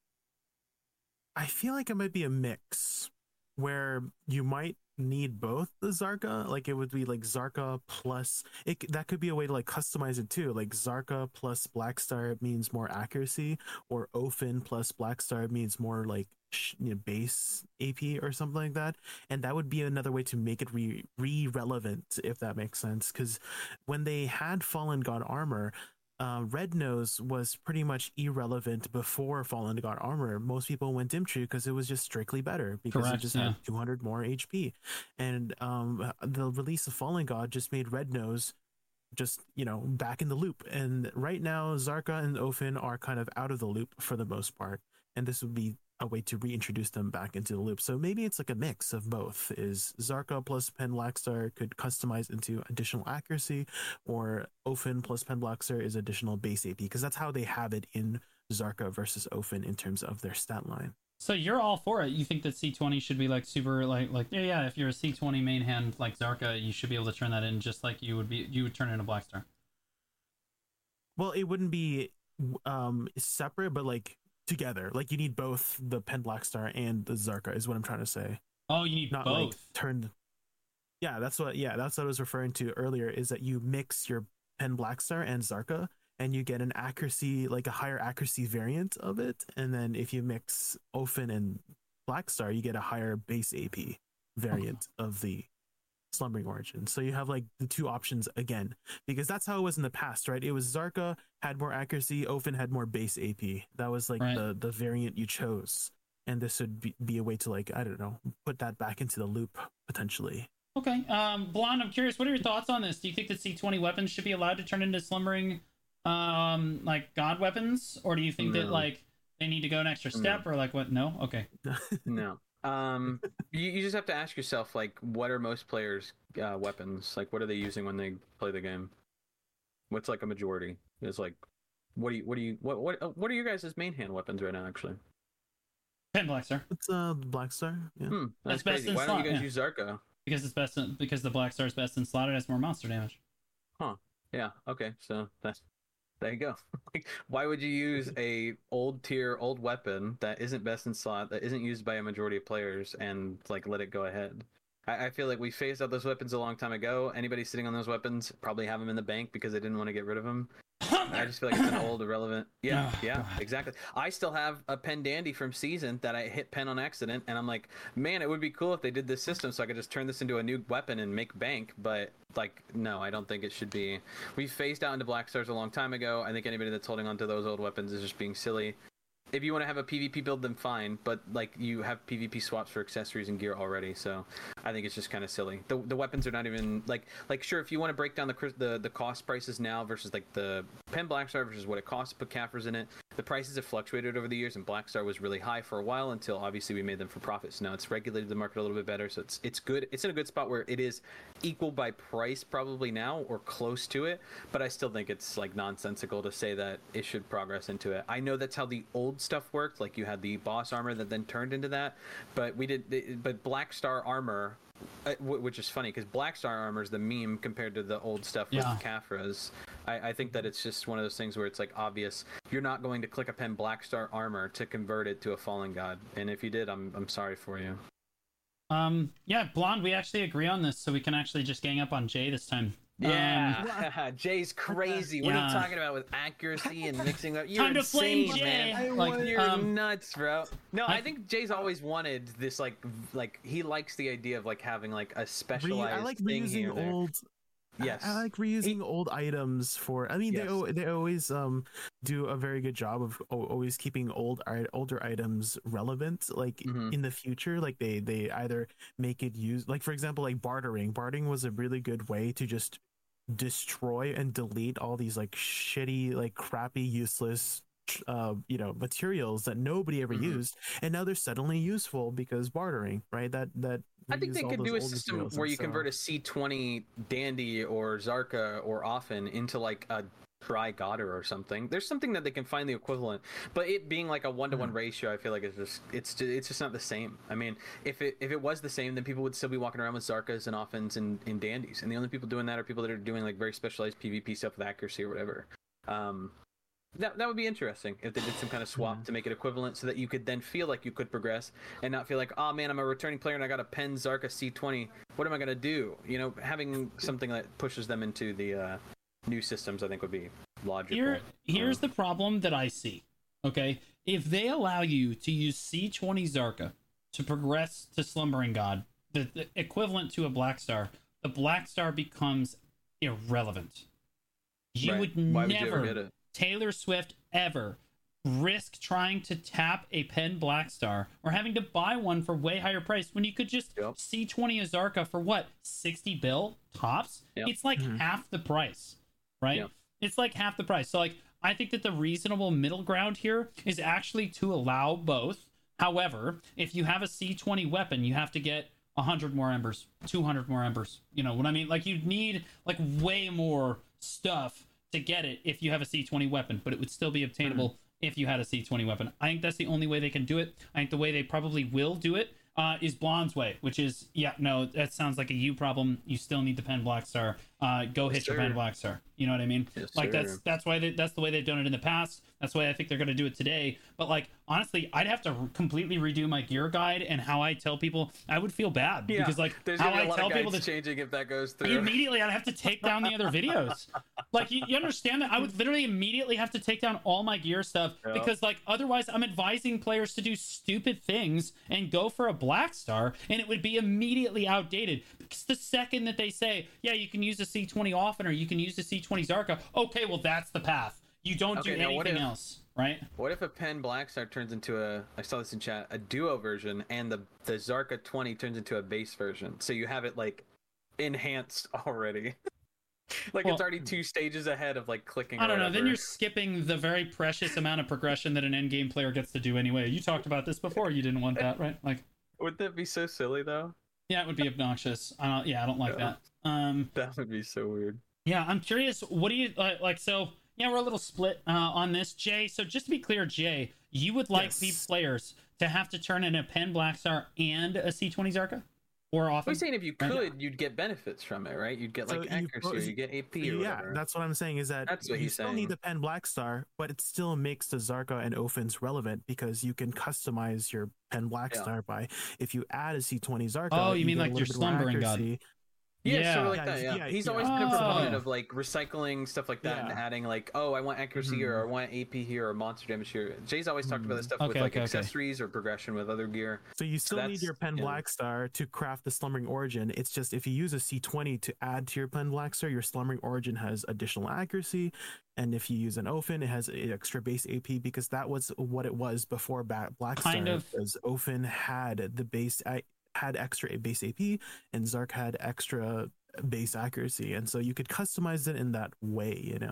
I feel like it might be a mix where you might need both the Zarka. Like it would be like Zarka plus that could be a way to like customize it too. Like Zarka plus Blackstar means more accuracy, or Ofen plus Blackstar means more like base AP or something like that. And that would be another way to make it relevant, if that makes sense. Because when they had Fallen God armor, Red Nose was pretty much irrelevant before Fallen God armor. Most people went Dimtru because it was just strictly better, because it just had 200 more HP. And the release of Fallen God just made Red Nose just back in the loop. And right now Zarka and Ofen are kind of out of the loop for the most part, and this would be a way to reintroduce them back into the loop. So maybe it's like a mix of both. Is Zarka plus Penn Blackstar could customize into additional accuracy, or Ofen plus Penn Blackstar is additional base AP, because that's how they have it in Zarka versus Ofen in terms of their stat line. So you're all for it. You think that C20 should be like super like if you're a C20 main hand like Zarka, you should be able to turn that in just like you would turn in a Blackstar. Well, it wouldn't be separate, but like together. Like you need both the Penn Blackstar and the Zarka is what I'm trying to say. Oh, you need not both. Like turned. That's what I was referring to earlier, is that you mix your Penn Blackstar and Zarka and you get an accuracy, like a higher accuracy variant of it. And then if you mix Ofen and Blackstar, you get a higher base AP variant of the Slumbering Origin. So you have like the two options again, because that's how it was in the past, right? It was Zarka had more accuracy, Ofen had more base AP. That was like the variant you chose, and this would be a way to, like, I don't know, put that back into the loop potentially. Okay, Blonde, I'm curious, what are your thoughts on this? Do you think that C20 weapons should be allowed to turn into Slumbering like God weapons, or do you think that like they need to go an extra step, or like what? No, okay. No. You just have to ask yourself, like, what are most players' weapons? Like, what are they using when they play the game? What's like a majority? It's like, what are your guys' main hand weapons right now? Actually, Penn Blackstar. It's Blackstar. Yeah. That's crazy. Why don't you guys use Zarka? Because it's best because the Blackstar is best in slot. It has more monster damage. Huh. Yeah. Okay. So there you go. Like, why would you use a old weapon that isn't best in slot, that isn't used by a majority of players, and like let it go ahead? I feel like we phased out those weapons a long time ago. Anybody sitting on those weapons probably have them in the bank because they didn't want to get rid of them. I just feel like it's an old, irrelevant. Yeah, exactly. I still have a Penn Dandy from Season that I hit Penn on accident, and I'm like, man, it would be cool if they did this system so I could just turn this into a new weapon and make bank. But like, no, I don't think it should be. We phased out into Black Stars a long time ago. I think anybody that's holding on to those old weapons is just being silly. If you want to have a PvP build, then fine, but like you have PvP swaps for accessories and gear already, so I think it's just kind of silly. The weapons are not even like sure, if you want to break down the cost prices now versus like the Penn Blackstar versus what it costs to put Caffers in it, the prices have fluctuated over the years, and Black Star was really high for a while until obviously we made them for profit. So now it's regulated the market a little bit better, so it's good. It's in a good spot where it is equal by price probably now or close to it, but I still think it's like nonsensical to say that it should progress into it. I know that's how the old stuff worked, like you had the boss armor that then turned into that, but but Black Star armor, which is funny because Black Star armor is the meme compared to the old stuff with Caphras. I think that it's just one of those things where it's like obvious you're not going to click a pen Black Star armor to convert it to a fallen god, and if you did, I'm sorry for you. Yeah, Blonde, we actually agree on this, so we can actually just gang up on Jay this time. Yeah, Jay's crazy. What are you talking about with accuracy and mixing up? You're time to insane, flame Jay. Man. Like, you're nuts, bro. No, I think Jay's always wanted this. Like he likes the idea of like having like a specialized. I like thing reusing here old. Yes, I like reusing old items for. I mean, they always do a very good job of always keeping older items relevant. Like in the future, like they either make it use, like for example, like bartering. Bartering was a really good way to just destroy and delete all these like shitty, like crappy, useless materials that nobody ever used, and now they're suddenly useful because bartering, right? That I think they could do a system where you convert a C20 Dandy or Zarka or Often into like a Dry Godder or something. There's something that they can find the equivalent, but it being like a 1-to-1 ratio, I feel like it's just not the same. I mean, if it was the same, then people would still be walking around with Zarkas and Offens and Dandies, and the only people doing that are people that are doing like very specialized PvP stuff with accuracy or whatever. That would be interesting if they did some kind of swap to make it equivalent, so that you could then feel like you could progress and not feel like, oh man, I'm a returning player and I got a pen Zarka C20. What am I gonna do? You know, having something that pushes them into the new systems, I think would be logical. Here's the problem that I see. Okay, if they allow you to use C20 Zarka to progress to Slumbering God, the equivalent to a Black Star, the Black Star becomes irrelevant. You would never. Taylor Swift ever risk trying to tap a pen Black Star or having to buy one for way higher price when you could just C20 Azarka for what, 60 bill tops? It's like half the price, right? It's like half the price. So like I think that the reasonable middle ground here is actually to allow both. However, if you have a C20 weapon, you have to get 100 more embers, 200 more embers. You know what I mean? Like you'd need like way more stuff to get it if you have a C20 weapon, but it would still be obtainable if you had a C20 weapon. I think that's the only way they can do it. I think the way they probably will do it is Blonde's way, which is, that sounds like a you problem. You still need the pen Black Star. Go hit your pen Black Star. You know what I mean? Yes, like that's why that's the way they've done it in the past. That's why I think they're going to do it today. But like honestly, I'd have to completely redo my gear guide and how I tell people. I would feel bad because like there's how gonna be I tell people to changing if that goes through. Immediately, I'd have to take down the other videos. Like you understand that I would literally immediately have to take down all my gear stuff because like otherwise I'm advising players to do stupid things and go for a Black Star, and it would be immediately outdated. Because the second that they say, yeah, you can use a C20 Often or you can use the C20 Zarka, okay, well that's the path. You don't do anything else, right? What if a pen Black Star turns into I saw this in chat, a duo version, and the Zarka 20 turns into a base version? So you have it like enhanced already. Like it's already 2 stages ahead of like clicking. I don't know. Then you're skipping the very precious amount of progression that an endgame player gets to do anyway. You talked about this before. You didn't want that, right? Like, would that be so silly though? Yeah, it would be obnoxious. I don't like that. That would be so weird. Yeah, I'm curious. What do you like? So yeah, we're a little split on this, Jay. So just to be clear, Jay, you would like these players to have to turn in a pen Black Star and a C20 Zarka? Or often. I'm saying if you could, you'd get benefits from it, right? You'd get like accuracy, or you get AP or whatever. That's what I'm saying. Is that that's what you still need the pen Black Star, but it still makes the Zarka and Ophens relevant because you can customize your pen Black Star by if you add a C20 Zarka. Oh, you mean like your Slumbering God? Yeah, sort of like that. Yeah, he's always been a proponent of like recycling stuff like that and adding like, oh, I want accuracy here, or I want AP here, or monster damage here. Jay's always talked about this stuff with like accessories or progression with other gear. So you still need your pen Black Star to craft the Slumbering Origin. It's just if you use a C20 to add to your pen Black Star, your Slumbering Origin has additional accuracy, and if you use an Ophin, it has extra base AP because that was what it was before Black Star. Because Ophin had the base. Had extra base AP and Zark had extra base accuracy, and so you could customize it in that way, you know.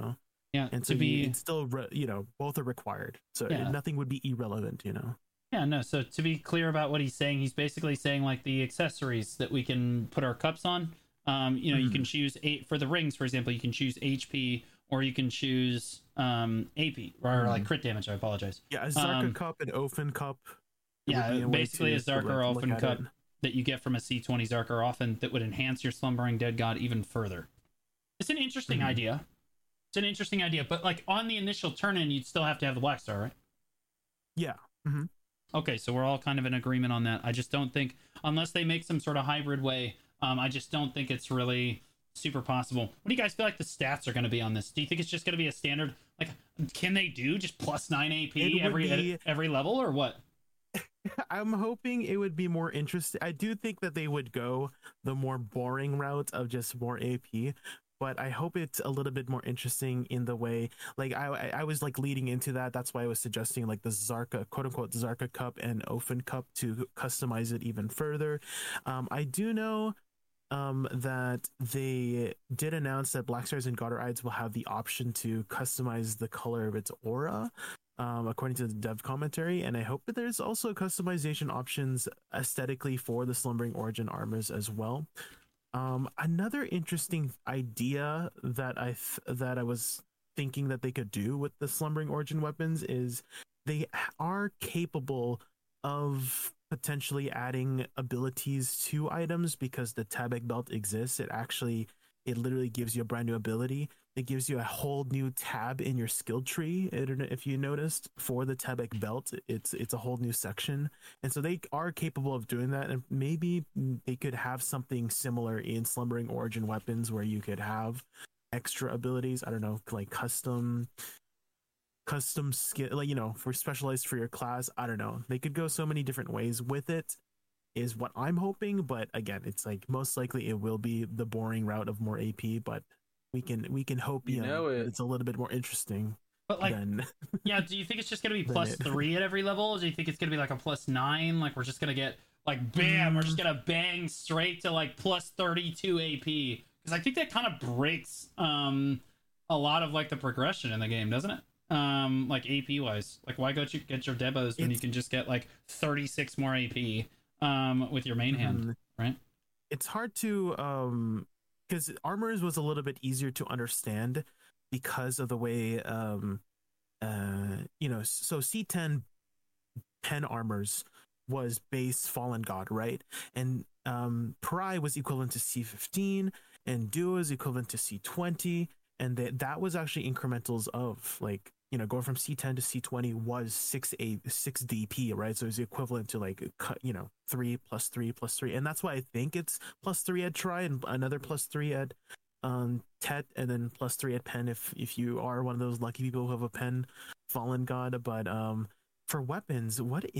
Yeah, and so it's still both are required, so Yeah. nothing would be irrelevant. Yeah, no. So to be clear about what he's saying, he's basically saying like the accessories that we can put our cups on. You can choose for the rings, for example. You can choose HP or you can choose AP or like crit damage. I apologize. Yeah, a Zarka cup, an Ofen cup. Yeah, basically a Zarka or Ofen cup that you get from a C20 Zarka or Ofen that would enhance your Slumbering Dead God even further. It's an interesting idea. It's an interesting idea, but like on the initial turn-in, you'd still have to have the Black Star, right? Yeah. Okay, so we're all kind of in agreement on that. I just don't think, unless they make some sort of hybrid way, I just don't think it's really super possible. What do you guys feel like the stats are going to be on this? Do you think it's just going to be a standard, like, can they do just plus 9 AP every level, or what? I'm hoping it would be more interesting. I do think that they would go the more boring route of just more AP, but I hope it's a little bit more interesting in the way, like I was like leading into that. That's why I was suggesting like the Zarka, quote unquote, Zarka cup and Ofen cup to customize it even further. I do know that they did announce that Black Stars and Goddard will have the option to customize the color of its aura, according to the dev commentary, and I hope that there's also customization options aesthetically for the Slumbering Origin armors as well. Another interesting idea that I was thinking that they could do with the Slumbering Origin weapons is they are capable of potentially adding abilities to items because the Tabek belt exists. It literally gives you a brand new ability. It gives you a whole new tab in your skill tree. If you noticed, for the Tabek belt, it's a whole new section, and so they are capable of doing that. And maybe they could have something similar in Slumbering Origin weapons, where you could have extra abilities. I don't know, like custom skill, like for specialized for your class. I don't know. They could go so many different ways with it. Is what I'm hoping, but again, it's like most likely it will be the boring route of more AP, but we can hope it's a little bit more interesting. But like, yeah, do you think it's just gonna be plus 3 at every level? Or do you think it's gonna be like a plus 9? Like we're just gonna get like bam, we're just gonna bang straight to like plus 32 AP? Because I think that kind of breaks a lot of like the progression in the game, doesn't it? Like AP wise, like why get your debos when you can just get like 36 more AP with your main hand, right? It's hard to because armors was a little bit easier to understand because of the way so C10 pen armors was base Fallen God, right? And Pry was equivalent to C15 and Duo is equivalent to C20, and that was actually incrementals of like going from C10 to C20 was 6 DP, right? So it's the equivalent to like 3 plus 3 plus 3, and that's why I think it's plus 3 at Try and another plus 3 at Tet, and then plus 3 at Pen if you are one of those lucky people who have a Pen Fallen God. But for weapons,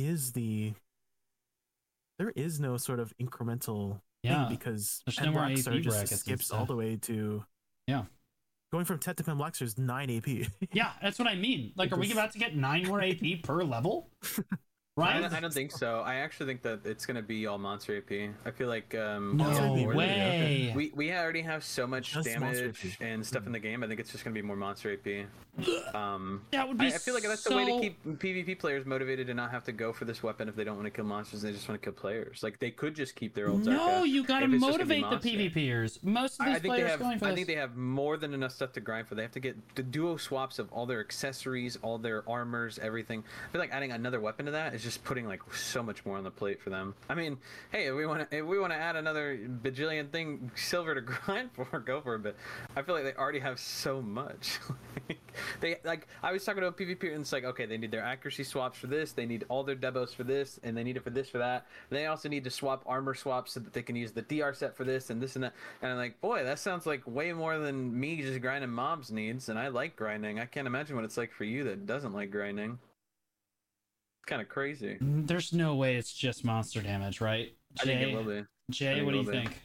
there is no sort of incremental thing, because there's Pen no more Black AP Star just brackets skips all the way to going from Tet to Pen Black Star is 9 AP. Yeah, that's what I mean. Like, are we about to get 9 more AP per level? Right? I don't think so. I actually think that it's going to be all monster AP. I feel like no way. We already have so much damage and stuff in the game. I think it's just going to be more monster AP. That would be. I feel like that's the way to keep PvP players motivated and not have to go for this weapon if they don't want to kill monsters. They just want to kill players. Like they could just keep their old. No, you got to motivate the PvPers. Most of these players going for this. I think they have more than enough stuff to grind for. They have to get the duo swaps of all their accessories, all their armors, everything. I feel like adding another weapon to that is just putting like so much more on the plate for them. I mean, hey, if we want to add another bajillion thing silver to grind for, go for it. But I feel like they already have so much. I was talking to a PvP and it's like, okay, they need their accuracy swaps for this, they need all their debos for this, and they need it for this, for that. And they also need to swap armor swaps so that they can use the DR set for this and this and that. And I'm like, boy, that sounds like way more than me just grinding mobs needs. And I like grinding. I can't imagine what it's like for you that doesn't like grinding. Kind of crazy. There's no way it's just monster damage, right? I think it will be. Jay, what do you think?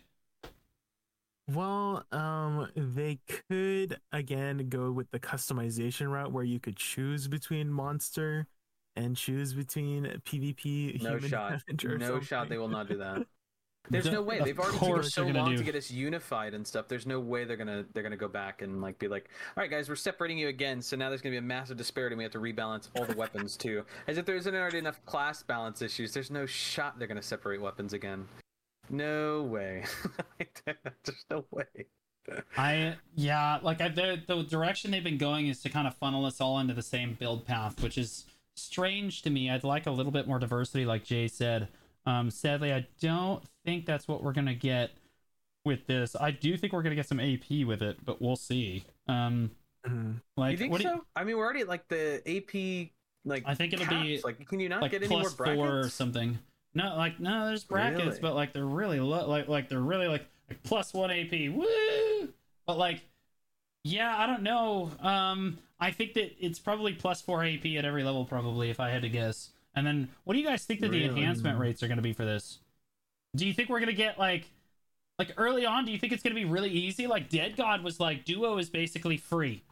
Well, they could again go with the customization route where you could choose between monster and choose between PvP. No shot. No shot. They will not do that. There's no way. Of They've already taken course so they're gonna long do. to get us unified and stuff. There's no way they're gonna go back and like be like, all right, guys, we're separating you again. So now there's gonna be a massive disparity. And we have to rebalance all the weapons too. As if there isn't already enough class balance issues. There's no shot they're gonna separate weapons again. No way. There's no way. The direction they've been going is to kind of funnel us all into the same build path, which is strange to me. I'd like a little bit more diversity, like Jay said. Sadly, I don't think that's what we're gonna get with this. I do think we're gonna get some AP with it, but we'll see. Like, You think what do so? I mean, we're already at like the AP. Like, I think it'll caps. be like, can you not like get any more plus brackets? 4 or something. No, there's brackets, Really? but like they're really low. Like they're really like plus 1 AP. Woo! But like, yeah, I don't know. I think that it's probably plus 4 AP at every level, probably, if I had to guess. And then, what do you guys think that the Really? enhancement rates are going to be for this? Do you think we're going to get like early on? Do you think it's going to be really easy? Like Dead God was like duo is basically free,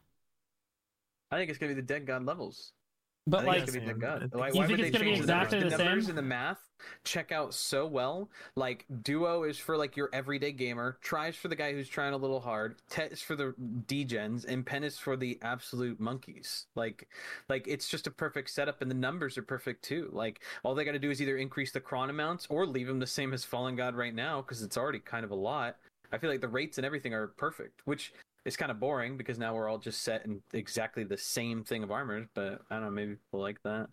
I think it's gonna be the Dead God levels. but I like think it's gonna be Dead God. Why, Do you why think would it's they gonna be change exactly the the numbers? The numbers same? and the math check out so well. Like duo is for like your everyday gamer, tries for the guy who's trying a little hard, tet is for the degens, and pen is for the absolute monkeys. Like it's just a perfect setup, and the numbers are perfect too. Like all they got to do is either increase the cron amounts or leave them the same as Fallen God right now, because it's already kind of a lot. I feel like the rates and everything are perfect, which is kind of boring because now we're all just set in exactly the same thing of armors. But I don't know, maybe people like that.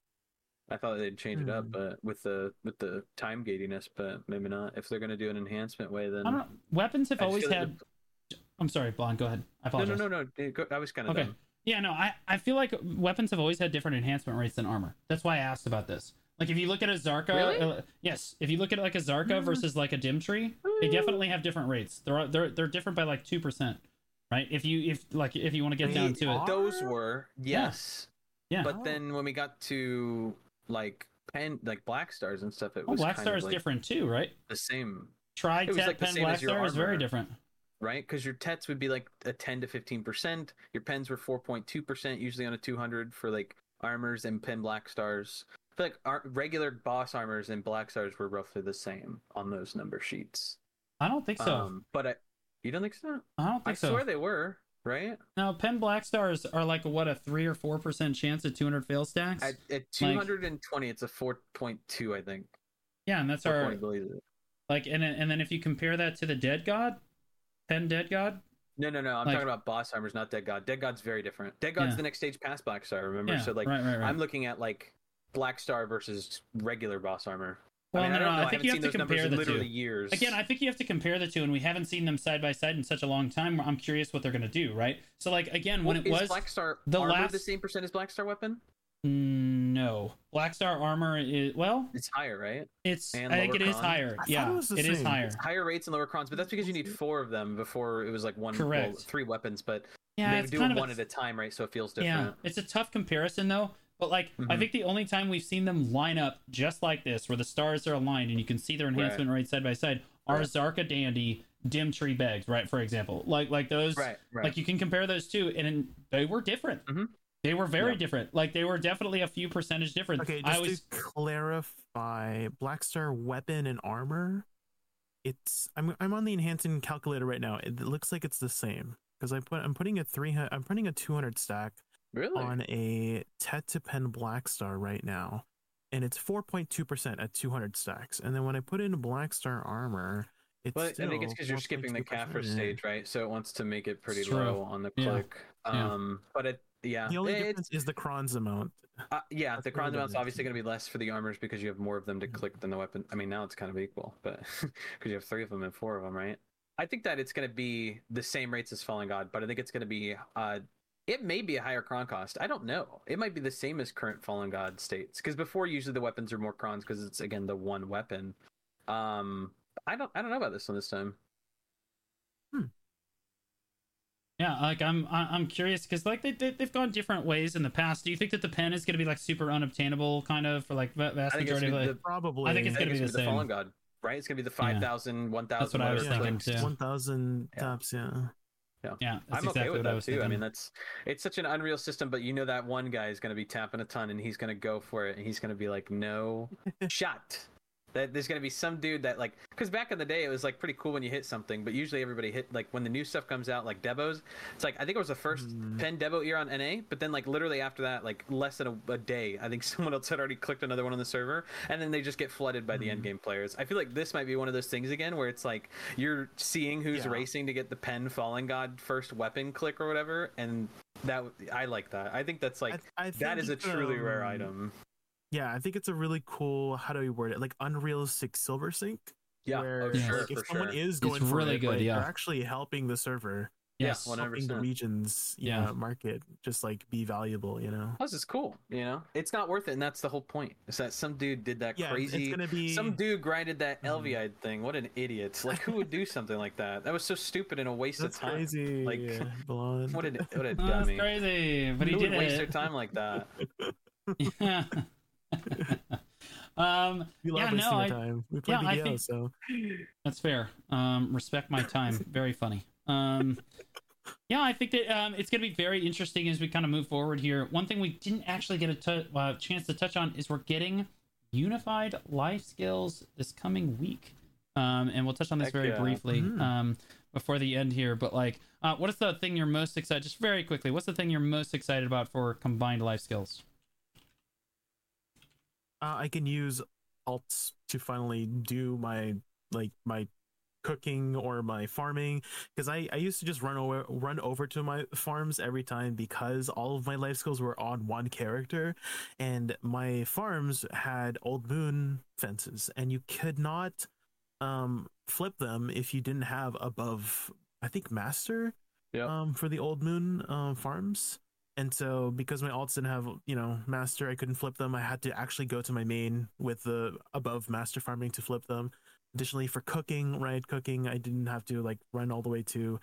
I thought they'd change it up, but with the time gatiness, but maybe not. If they're gonna do an enhancement way, then I don't know. Weapons have I just always feel like had. I'm sorry, Blonde. Go ahead. I apologize. no. I was kind of Okay. done. Yeah, no, I feel like weapons have always had different enhancement rates than armor. That's why I asked about this. Like, if you look at a Zarka, Really? yes, if you look at like a Zarka versus like a Dimtree, they definitely have different rates. They're different by like 2%, right? If you want to get down to it, Those were yes, yeah. but then when we got to like Black Stars and stuff, it was Black kind Star of is like different too, right? the same, Tri It was Tet like the Pen same Black as your Star is very armor. different. right? Because your tets would be like a 10 to 15%. Your pens were 4.2% usually on a 200 for like armors and pen Black Stars. I feel like our regular boss armors and Black Stars were roughly the same on those number sheets. I don't think so. But you don't think so? I don't think I so. swear they were, right? No, Pen Black Stars are like a 3 or 4% chance at 200 fail stacks. At 220, it's a 4.2, I think. Yeah, and that's 4 our point, believe it. like, and then if you compare that to the Dead God, Pen Dead God. No. I'm Like- talking about boss armors, not Dead God. Dead God's very different. Dead God's Yeah. the next stage past Black Star, remember? Yeah, So like, right. I'm looking at like Black Star versus regular boss armor. Well, I no, don't know. I think you have to those numbers compare in the literally two. years. Again, I think you have to compare the two, and we haven't seen them side by side in such a long time. I'm curious what they're gonna do, right? So, like, again, when it is was Black Star the armor last- the same percent as Black Star weapon? No, Black Star armor is It's higher, right? it's And I think lower it is con? higher. I thought Yeah, it was the it is same. higher. Higher rates and lower crons, but that's because you need 4 of them before it was like one, Correct. well, 3 weapons. But Yeah, they it's do kind them of one at a time, right? So it feels yeah, different. it's a tough comparison though. But like, I Mhm. think the only time we've seen them line up just like this, where the stars are aligned and you can see their enhancement rates side by side, are Right. Zarka Dandy, Dim Tree Bags, right? For example, like those, Right. like you can compare those two, and they were different. Mhm. They were very Yeah. different. Like they were definitely a few percentage different. Okay, I just always to clarify, Black Star weapon and armor. I'm on the enhancing calculator right now. It looks like it's the same because I'm putting a 200 stack Really? on a Tet to Pen Black Star right now, and it's 4.2% at 200 stacks. And then when I put in Black Star armor, it's But I still think it's because you're skipping the Kafra 4.2%. stage, right? So it wants to make it pretty It's true. low on the Yeah. click. Yeah. But yeah, The only it's, difference is the crons amount. yeah, That's the the cron only amount's difference. obviously going to be less for the armors because you have more of them to click than the weapon. I mean, now it's kind of equal, but because you have 3 of them and 4 of them, right? I think that it's going to be the same rates as Fallen God, but I think it's going to be it may be a higher cron cost. I don't know. It might be the same as current Fallen God states because before usually the weapons are more crons because it's again the one weapon. I don't know about this one this time. yeah, like I'm curious because like they've gone different ways in the past. Do you think that the pen is going to be like super unobtainable, kind of for like vast I think it's majority of gonna be like? Probably. I think it's I think gonna be it's the gonna be the same. Fallen God, right? It's gonna be the 5,000, 1,000. That's what I was whatever thinking, clicks. too. 1,000 Yeah. tops, yeah. Yeah, that's I'm exactly okay with what I that was too. thinking. I mean, it's such an unreal system, but you know that one guy is going to be tapping a ton, and he's going to go for it, and he's going to be like, "No shot." That there's gonna be some dude that like, because back in the day it was like pretty cool when you hit something, but usually everybody hit like when the new stuff comes out like Devos. It's like I think it was the first pen Devo era on NA, but then like literally after that, like less than a day, I think someone else had already clicked another one on the server, and then they just get flooded by the end game players. I feel like this might be one of those things again where it's like you're seeing who's racing to get the pen Fallen God first weapon click or whatever, and that I like that. I think that's like I that is a truly rare item. Yeah, I think it's a really cool. How do we word it? Like unrealistic silver sync. Yeah, where sure, like, if for someone sure. is going It's for really it, good, like, yeah. they're actually helping the server, Yes. helping the 100%. regions, market just like be valuable. You know, This is cool. You know, it's not worth it, and that's the whole point. Is that some dude did that crazy? It's gonna be Some dude grinded that Elviide thing. What an idiot! Like, who would do something like that? That was so stupid and a waste That's of time. crazy. Like, Blonde. what a That's dummy! crazy, but he Who did would waste it. their time like that? Yeah. We love wasting our I time. We play I BDO, think- so That's fair. Respect my time. Very funny. Yeah, I think that it's going to be very interesting as we kind of move forward here. One thing we didn't actually get a chance to touch on is we're getting unified life skills this coming week. And we'll touch on this Heck very yeah. briefly before the end here. But like, what is the thing you're most excited? Just very quickly, what's the thing you're most excited about for combined life skills? I can use alts to finally do my cooking or my farming, because I used to just run over to my farms every time because all of my life skills were on one character, and my farms had Old Moon fences, and you could not flip them if you didn't have above, I think, master for the Old Moon farms. And so because my alts didn't have, master, I couldn't flip them. I had to actually go to my main with the above master farming to flip them. Additionally, for cooking, I didn't have to like run all the way to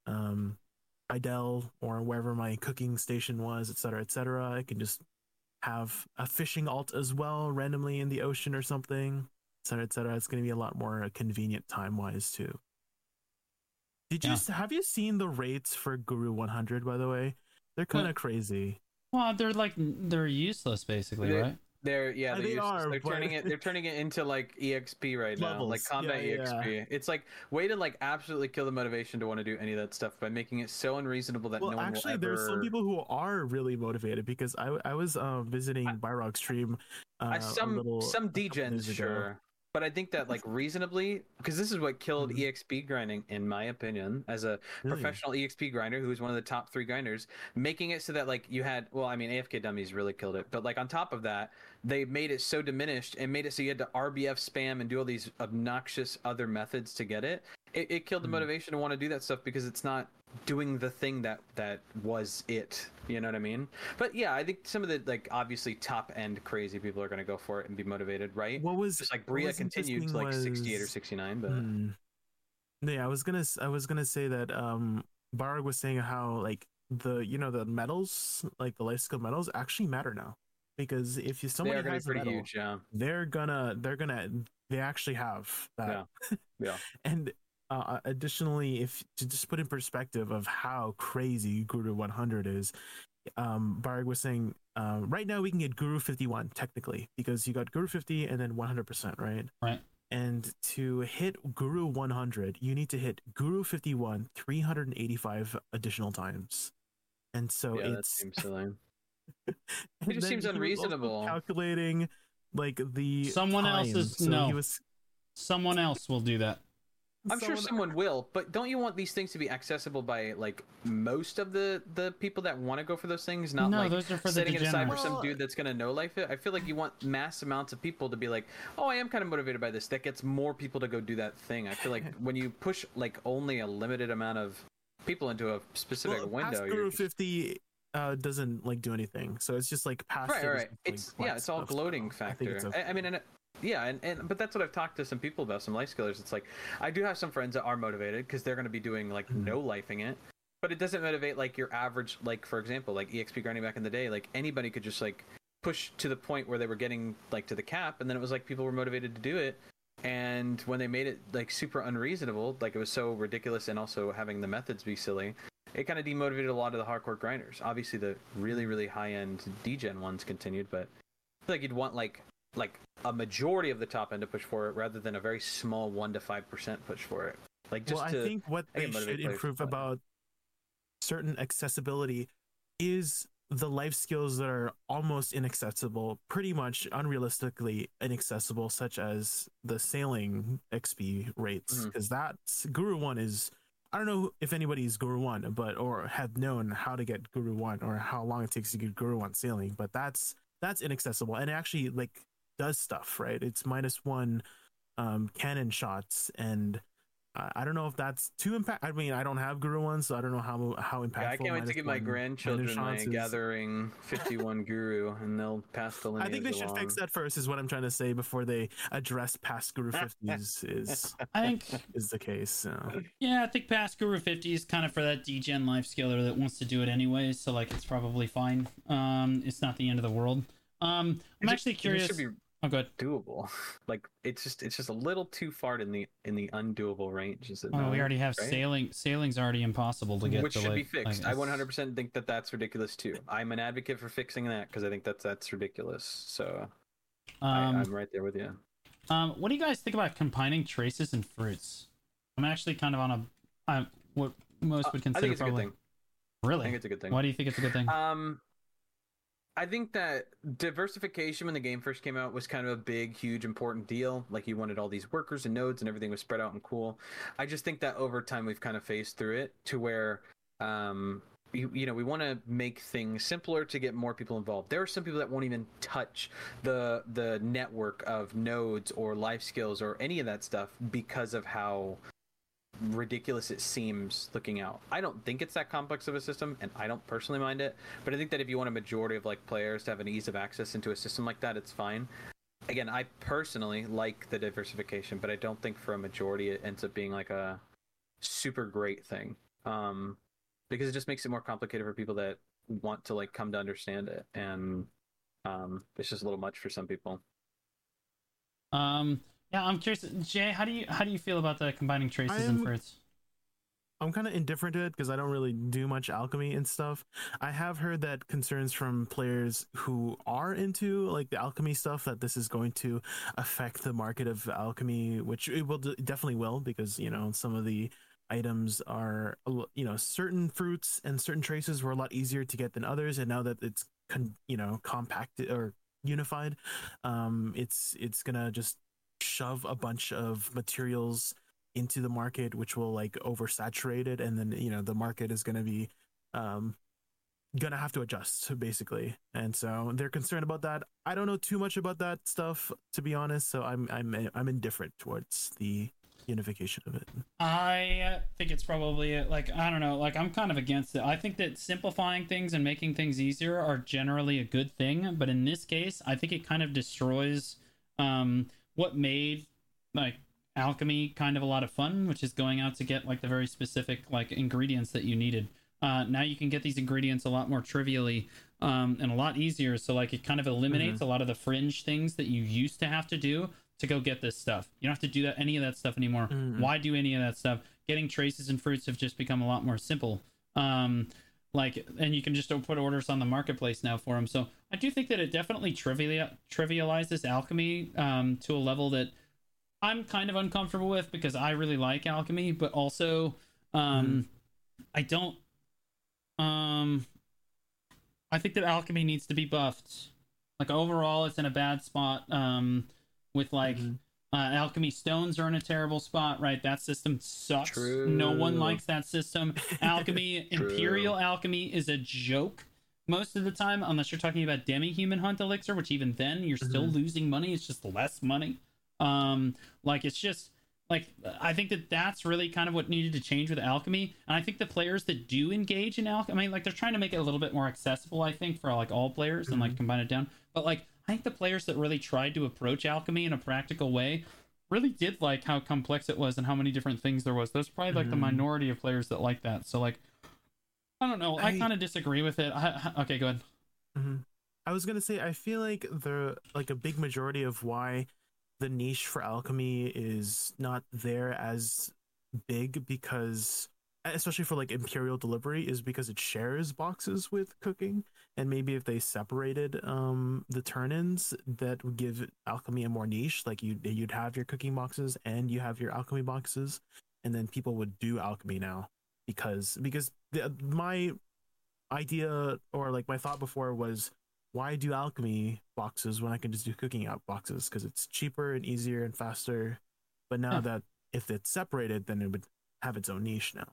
Idel or wherever my cooking station was, etc., etc. I can just have a fishing alt as well, randomly in the ocean or something, etc., etc. It's going to be a lot more convenient time-wise too. Have you seen the rates for Guru 100, by the way? They're kind of crazy. Well, they're useless basically, right? They're but... they're turning it into like EXP right now, like combat EXP. Yeah. It's like way to like absolutely kill the motivation to want to do any of that stuff by making it so unreasonable that no one will ever... there's some people who are really motivated, because I was visiting Byrog's stream some degens, sure. But I think that like reasonably, because this is what killed EXP grinding, in my opinion, as a professional EXP grinder who was one of the top 3 grinders, making it so that like you had, well, I mean, AFK dummies really killed it, but like on top of that, they made it so diminished and made it so you had to RBF spam and do all these obnoxious other methods to get it. It killed the motivation to want to do that stuff, because it's not doing the thing that was it. You know what I mean? But yeah, I think some of the like obviously top end crazy people are going to go for it and be motivated, right? Just like Bria continued to like 68 or 69, but yeah, I was gonna say that Barog was saying how like the medals, like the life skill medals, actually matter now, because if somebody has a medal, huge, they actually have that. Yeah. And additionally, if to just put in perspective of how crazy Guru 100 is, Barg was saying right now we can get Guru 51 technically, because you got Guru 50 and then 100%, right? And to hit Guru 100, you need to hit Guru 51 385 additional times. And so that seems silly. It just seems unreasonable. Calculating like the someone time. Someone else will do that. I'm sure someone will, but don't you want these things to be accessible by like most of the people that want to go for those things, not like those are for setting the it aside for degenerates. some dude that's going to no life it? I feel like you want mass amounts of people to be like, oh, I am kind of motivated by this. That gets more people to go do that thing. I feel like when you push like only a limited amount of people into a specific window, Guru 50 doesn't like do anything, so it's just like past. Right. It's all gloating factor. I mean, yeah, but that's what I've talked to some people about, some life skillers. It's like I do have some friends that are motivated because they're going to be doing like no lifing it, but it doesn't motivate like your average, like for example, like EXP grinding back in the day. Like anybody could just like push to the point where they were getting like to the cap, and then it was like people were motivated to do it. And when they made it like super unreasonable, like it was so ridiculous, and also having the methods be silly, it kind of demotivated a lot of the hardcore grinders. Obviously, the really really high end degen ones continued, but I feel like you'd want like like a majority of the top end to push for it, rather than a very small 1 to 5% push for it. Like just well, I to think what they again, motivate should players to improve play. about certain accessibility is the life skills that are almost inaccessible, pretty much unrealistically inaccessible, such as the sailing XP rates. Because that's Guru 1 is, I don't know if anybody's Guru 1, but or have known how to get Guru 1 or how long it takes to get Guru 1 sailing, but that's inaccessible, and it actually like does stuff, right? It's -1 cannon shots, and I don't know if that's too impact. I mean, I don't have Guru 1, so I don't know how impactful. Yeah, I can't wait to give my -1 grandchildren cannon my shots is. Gathering 51 Guru, and they'll pass the lineage I think they should along. fix that first, is what I'm trying to say, before they address past Guru 50s I think, is the case. So. yeah, I think past Guru 50 is kind of for that degen life skiller that wants to do it anyway, so like it's probably fine. It's not the end of the world. I'm actually curious. It should be Oh, good. doable. Like it's just a little too far in the undoable range. Is it? Oh, not? we already have Right? sailing. Sailing's already impossible to get. Which to, should like, be fixed. like, I 100% think that that's ridiculous too. I'm an advocate for fixing that because I think that's ridiculous. So I'm right there with you. What do you guys think about combining traces and fruits? I'm actually kind of on what most would consider I think it's probably. a good thing. Really? I think it's a good thing. Why do you think it's a good thing? I think that diversification when the game first came out was kind of a big, huge, important deal. Like you wanted all these workers and nodes and everything was spread out and cool. I just think that over time we've kind of phased through it to where, we want to make things simpler to get more people involved. There are some people that won't even touch the network of nodes or life skills or any of that stuff because of how ridiculous it seems looking out. I don't think it's that complex of a system, and I don't personally mind it, but I think that if you want a majority of like players to have an ease of access into a system like that, it's fine. Again, I personally like the diversification, but I don't think for a majority it ends up being like a super great thing, because it just makes it more complicated for people that want to like come to understand it, and it's just a little much for some people. Yeah, I'm curious, Jay. How do you feel about the combining traces and fruits? I'm kind of indifferent to it because I don't really do much alchemy and stuff. I have heard that concerns from players who are into like the alchemy stuff, that this is going to affect the market of alchemy, which it will definitely will, because some of the items are, certain fruits and certain traces were a lot easier to get than others, and now that it's compacted or unified, it's gonna just shove a bunch of materials into the market, which will like oversaturate it, and then the market is going to be gonna have to adjust basically, and so they're concerned about that. I don't know too much about that stuff, to be honest, so I'm indifferent towards the unification of it. I think it's probably like, I don't know, like I'm kind of against it. I think that simplifying things and making things easier are generally a good thing, but in this case I think it kind of destroys what made like alchemy kind of a lot of fun, which is going out to get like the very specific like ingredients that you needed. Now you can get these ingredients a lot more trivially and a lot easier, so like it kind of eliminates a lot of the fringe things that you used to have to do to go get this stuff. You don't have to do any of that stuff anymore. Why do any of that stuff? Getting traces and fruits have just become a lot more simple. And you can just put orders on the marketplace now for them. So I do think that it definitely trivializes alchemy to a level that I'm kind of uncomfortable with, because I really like alchemy, but also I don't. I think that alchemy needs to be buffed. Like overall, it's in a bad spot. With like alchemy stones are in a terrible spot, right? That system sucks. True. No one likes that system. Alchemy, Imperial alchemy is a joke most of the time, unless you're talking about demi-human hunt elixir, which even then you're still losing money. It's just less money. It's just like, I think that that's really kind of what needed to change with alchemy. And I think the players that do engage in alchemy, like they're trying to make it a little bit more accessible, I think, for like all players and like combine it down. But like, I think the players that really tried to approach alchemy in a practical way really did like how complex it was and how many different things there was. There's probably like the minority of players that like that. So like, I don't know. I kind of disagree with it. Okay, go ahead. I was gonna say, I feel like a big majority of why the niche for alchemy is not there as big, because especially for like Imperial Delivery, is because it shares boxes with cooking, and maybe if they separated the turn-ins, that would give alchemy a more niche. Like you'd have your cooking boxes and you have your alchemy boxes, and then people would do alchemy now because my idea, or like my thought before, was why do alchemy boxes when I can just do cooking out boxes, because it's cheaper and easier and faster. But now Yeah. that if it's separated, then it would have its own niche now,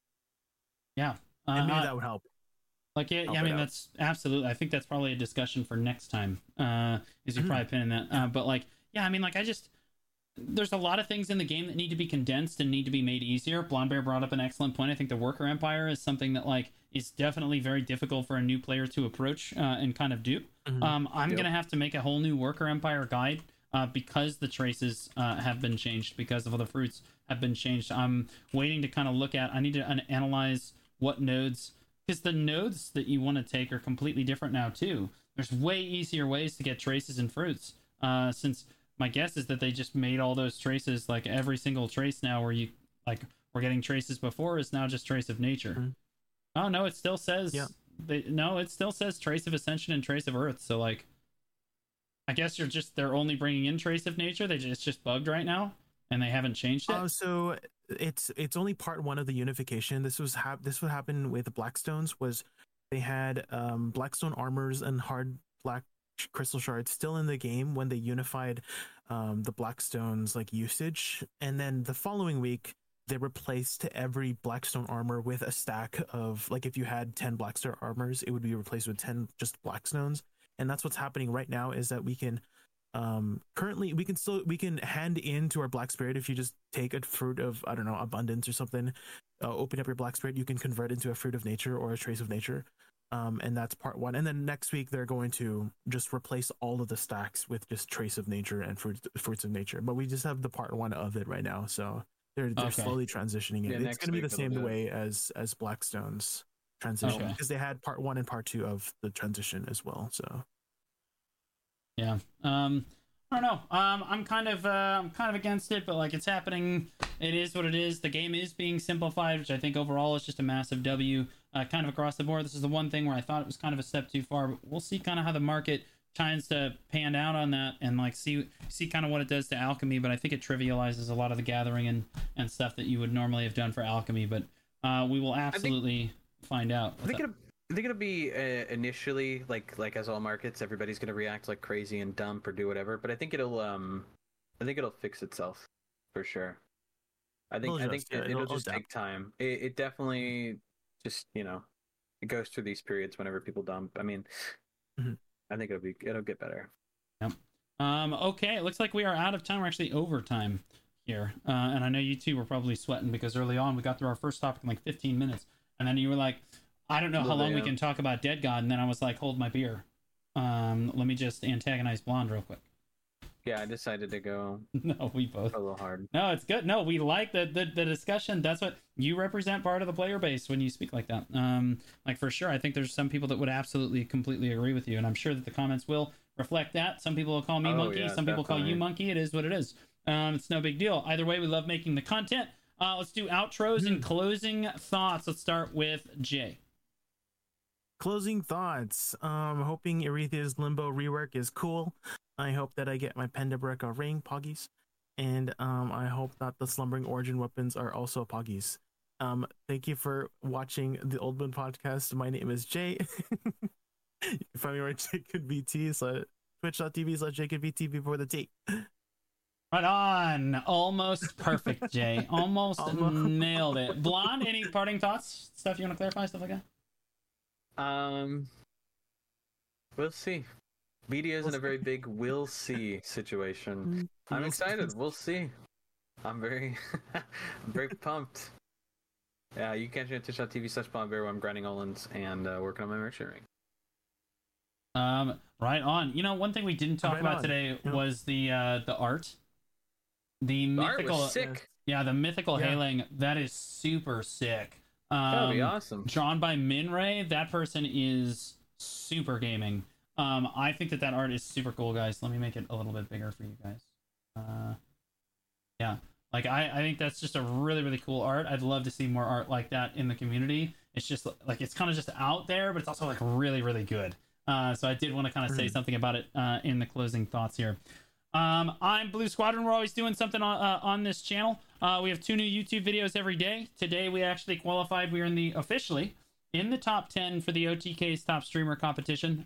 Yeah. and maybe that would help. Like, yeah, help I it mean, out. that's absolutely. I think that's probably a discussion for next time. Is you're probably pinning that. But like, yeah, I mean, like, there's a lot of things in the game that need to be condensed and need to be made easier. Blonde Bear brought up an excellent point. I think the Worker Empire is something that like is definitely very difficult for a new player to approach and kind of do. I'm Yep. gonna have to make a whole new Worker Empire guide because the traces have been changed, because of all the fruits have been changed. I'm waiting to kind of look at. I need to analyze what nodes, because the nodes that you want to take are completely different now too. There's way easier ways to get traces and fruits. Since my guess is that they just made all those traces, like every single trace now where you like we're getting traces before is now just trace of nature. Oh no, it still says it still says trace of ascension and trace of earth. So like, I guess they're only bringing in trace of nature. It's just bugged right now, and they haven't changed it. So it's only part one of the unification. This would happen with the Blackstones. Was they had Blackstone armors and hard black crystal shards still in the game when they unified the Blackstones like usage, and then the following week they replaced every Blackstone armor with a stack of, like, if you had 10 Blackstone armors, it would be replaced with 10 just Blackstones. And that's what's happening right now, is that we can currently we can hand into our Black Spirit. If you just take a fruit of, I don't know, abundance or something, open up your Black Spirit, you can convert into a fruit of nature or a trace of nature. And that's part one. And then next week they're going to just replace all of the stacks with just trace of nature and fruits of nature. But we just have the part one of it right now, so they're Okay. slowly transitioning it. Yeah, It's next going to be week the it'll same do it. way as Blackstone's transition, Okay. because they had part one and part two of the transition as well. So Yeah. I don't know. I'm kind of against it, but like, it's happening. It is what it is. The game is being simplified, which I think overall is just a massive W, kind of across the board. This is the one thing where I thought it was kind of a step too far, but we'll see kind of how the market tries to pan out on that, and like see kind of what it does to alchemy. But I think it trivializes a lot of the gathering and stuff that you would normally have done for alchemy. But we will absolutely find out. I think it'll be initially like as all markets, everybody's gonna react like crazy and dump or do whatever. But I think it'll fix itself for sure. I think it'll just take time. It definitely just it goes through these periods whenever people dump. I mean, I think it'll get better. Yep. Okay, it looks like we are out of time. We're actually overtime here, and I know you two were probably sweating because early on we got through our first topic in like 15 minutes, and then you were like, I don't know how long we can talk about Dead God, and then I was like, hold my beer. Let me just antagonize Blonde real quick. Yeah, I decided to go No, we both a little hard. No, it's good. No, we like the discussion. That's what you represent, part of the player base when you speak like that. Like, for sure, I think there's some people that would absolutely completely agree with you, and I'm sure that the comments will reflect that. Some people will call me monkey, yeah, some people call you definitely. monkey. It is what it is. It's no big deal. Either way, we love making the content. Let's do outros and closing thoughts. Let's start with Jay. closing thoughts. Hoping Arethia's Limbo rework is cool. I hope that I get my Pendabreka ring poggies, and I hope that the Slumbering Origin weapons are also poggies. Thank you for watching the Old Moon podcast. My name is Jay. You can find me on JakedVT, so twitch.tv/JakedVT before the T. Right on. Almost perfect, Jay. Almost nailed it. Blonde, any parting thoughts? Stuff you want to clarify? Stuff like that? We'll see. Media is in a very big "we'll see" situation. I'm excited. We'll see. I'm very, I'm very pumped. Yeah, you can catch me at twitch.tv/blondebear where I'm grinding Olins and working on my merchant ring. Right on. You know, one thing we didn't talk about today was the art. The mythical, art was sick. Yeah, the mythical hailing. That is super sick. That'd be awesome. Drawn by Minray. That person is super gaming. I think that art is super cool, guys. Let me make it a little bit bigger for you guys. Yeah. Like I think that's just a really, really cool art. I'd love to see more art like that in the community. It's just like it's kind of just out there, but it's also like really, really good. So I did want to kind of say something about it in the closing thoughts here. I'm Blue Squadron. We're always doing something on this channel. We have 2 new YouTube videos every day. Today we actually qualified. We are officially in the top 10 for the OTK's top streamer competition.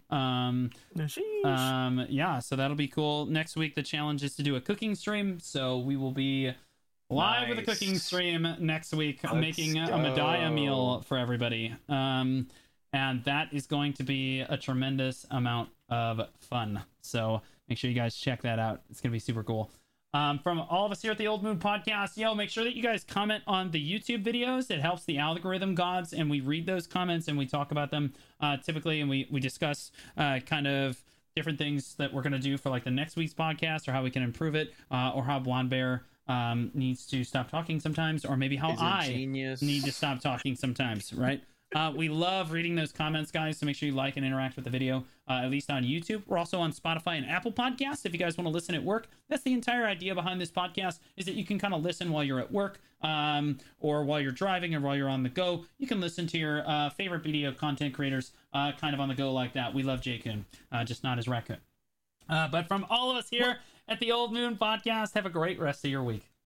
Yeah, so that'll be cool. Next week the challenge is to do a cooking stream, so we will be live with a cooking stream next week. Making a Medaya meal for everybody. And that is going to be a tremendous amount of fun. So make sure you guys check that out. It's going to be super cool. From all of us here at the Old Moon Podcast, make sure that you guys comment on the YouTube videos. It helps the algorithm gods, and we read those comments and we talk about them typically, and we discuss kind of different things that we're going to do for like the next week's podcast, or how we can improve it, or how Blonde Bear needs to stop talking sometimes, or maybe how I need to stop talking sometimes, right? We love reading those comments, guys, so make sure you like and interact with the video, at least on YouTube. We're also on Spotify and Apple Podcasts if you guys want to listen at work. That's the entire idea behind this podcast, is that you can kind of listen while you're at work, or while you're driving, or while you're on the go. You can listen to your favorite video content creators kind of on the go like that. We love J-Kun, just not as Raccoon. But from all of us here at the Old Moon Podcast, have a great rest of your week.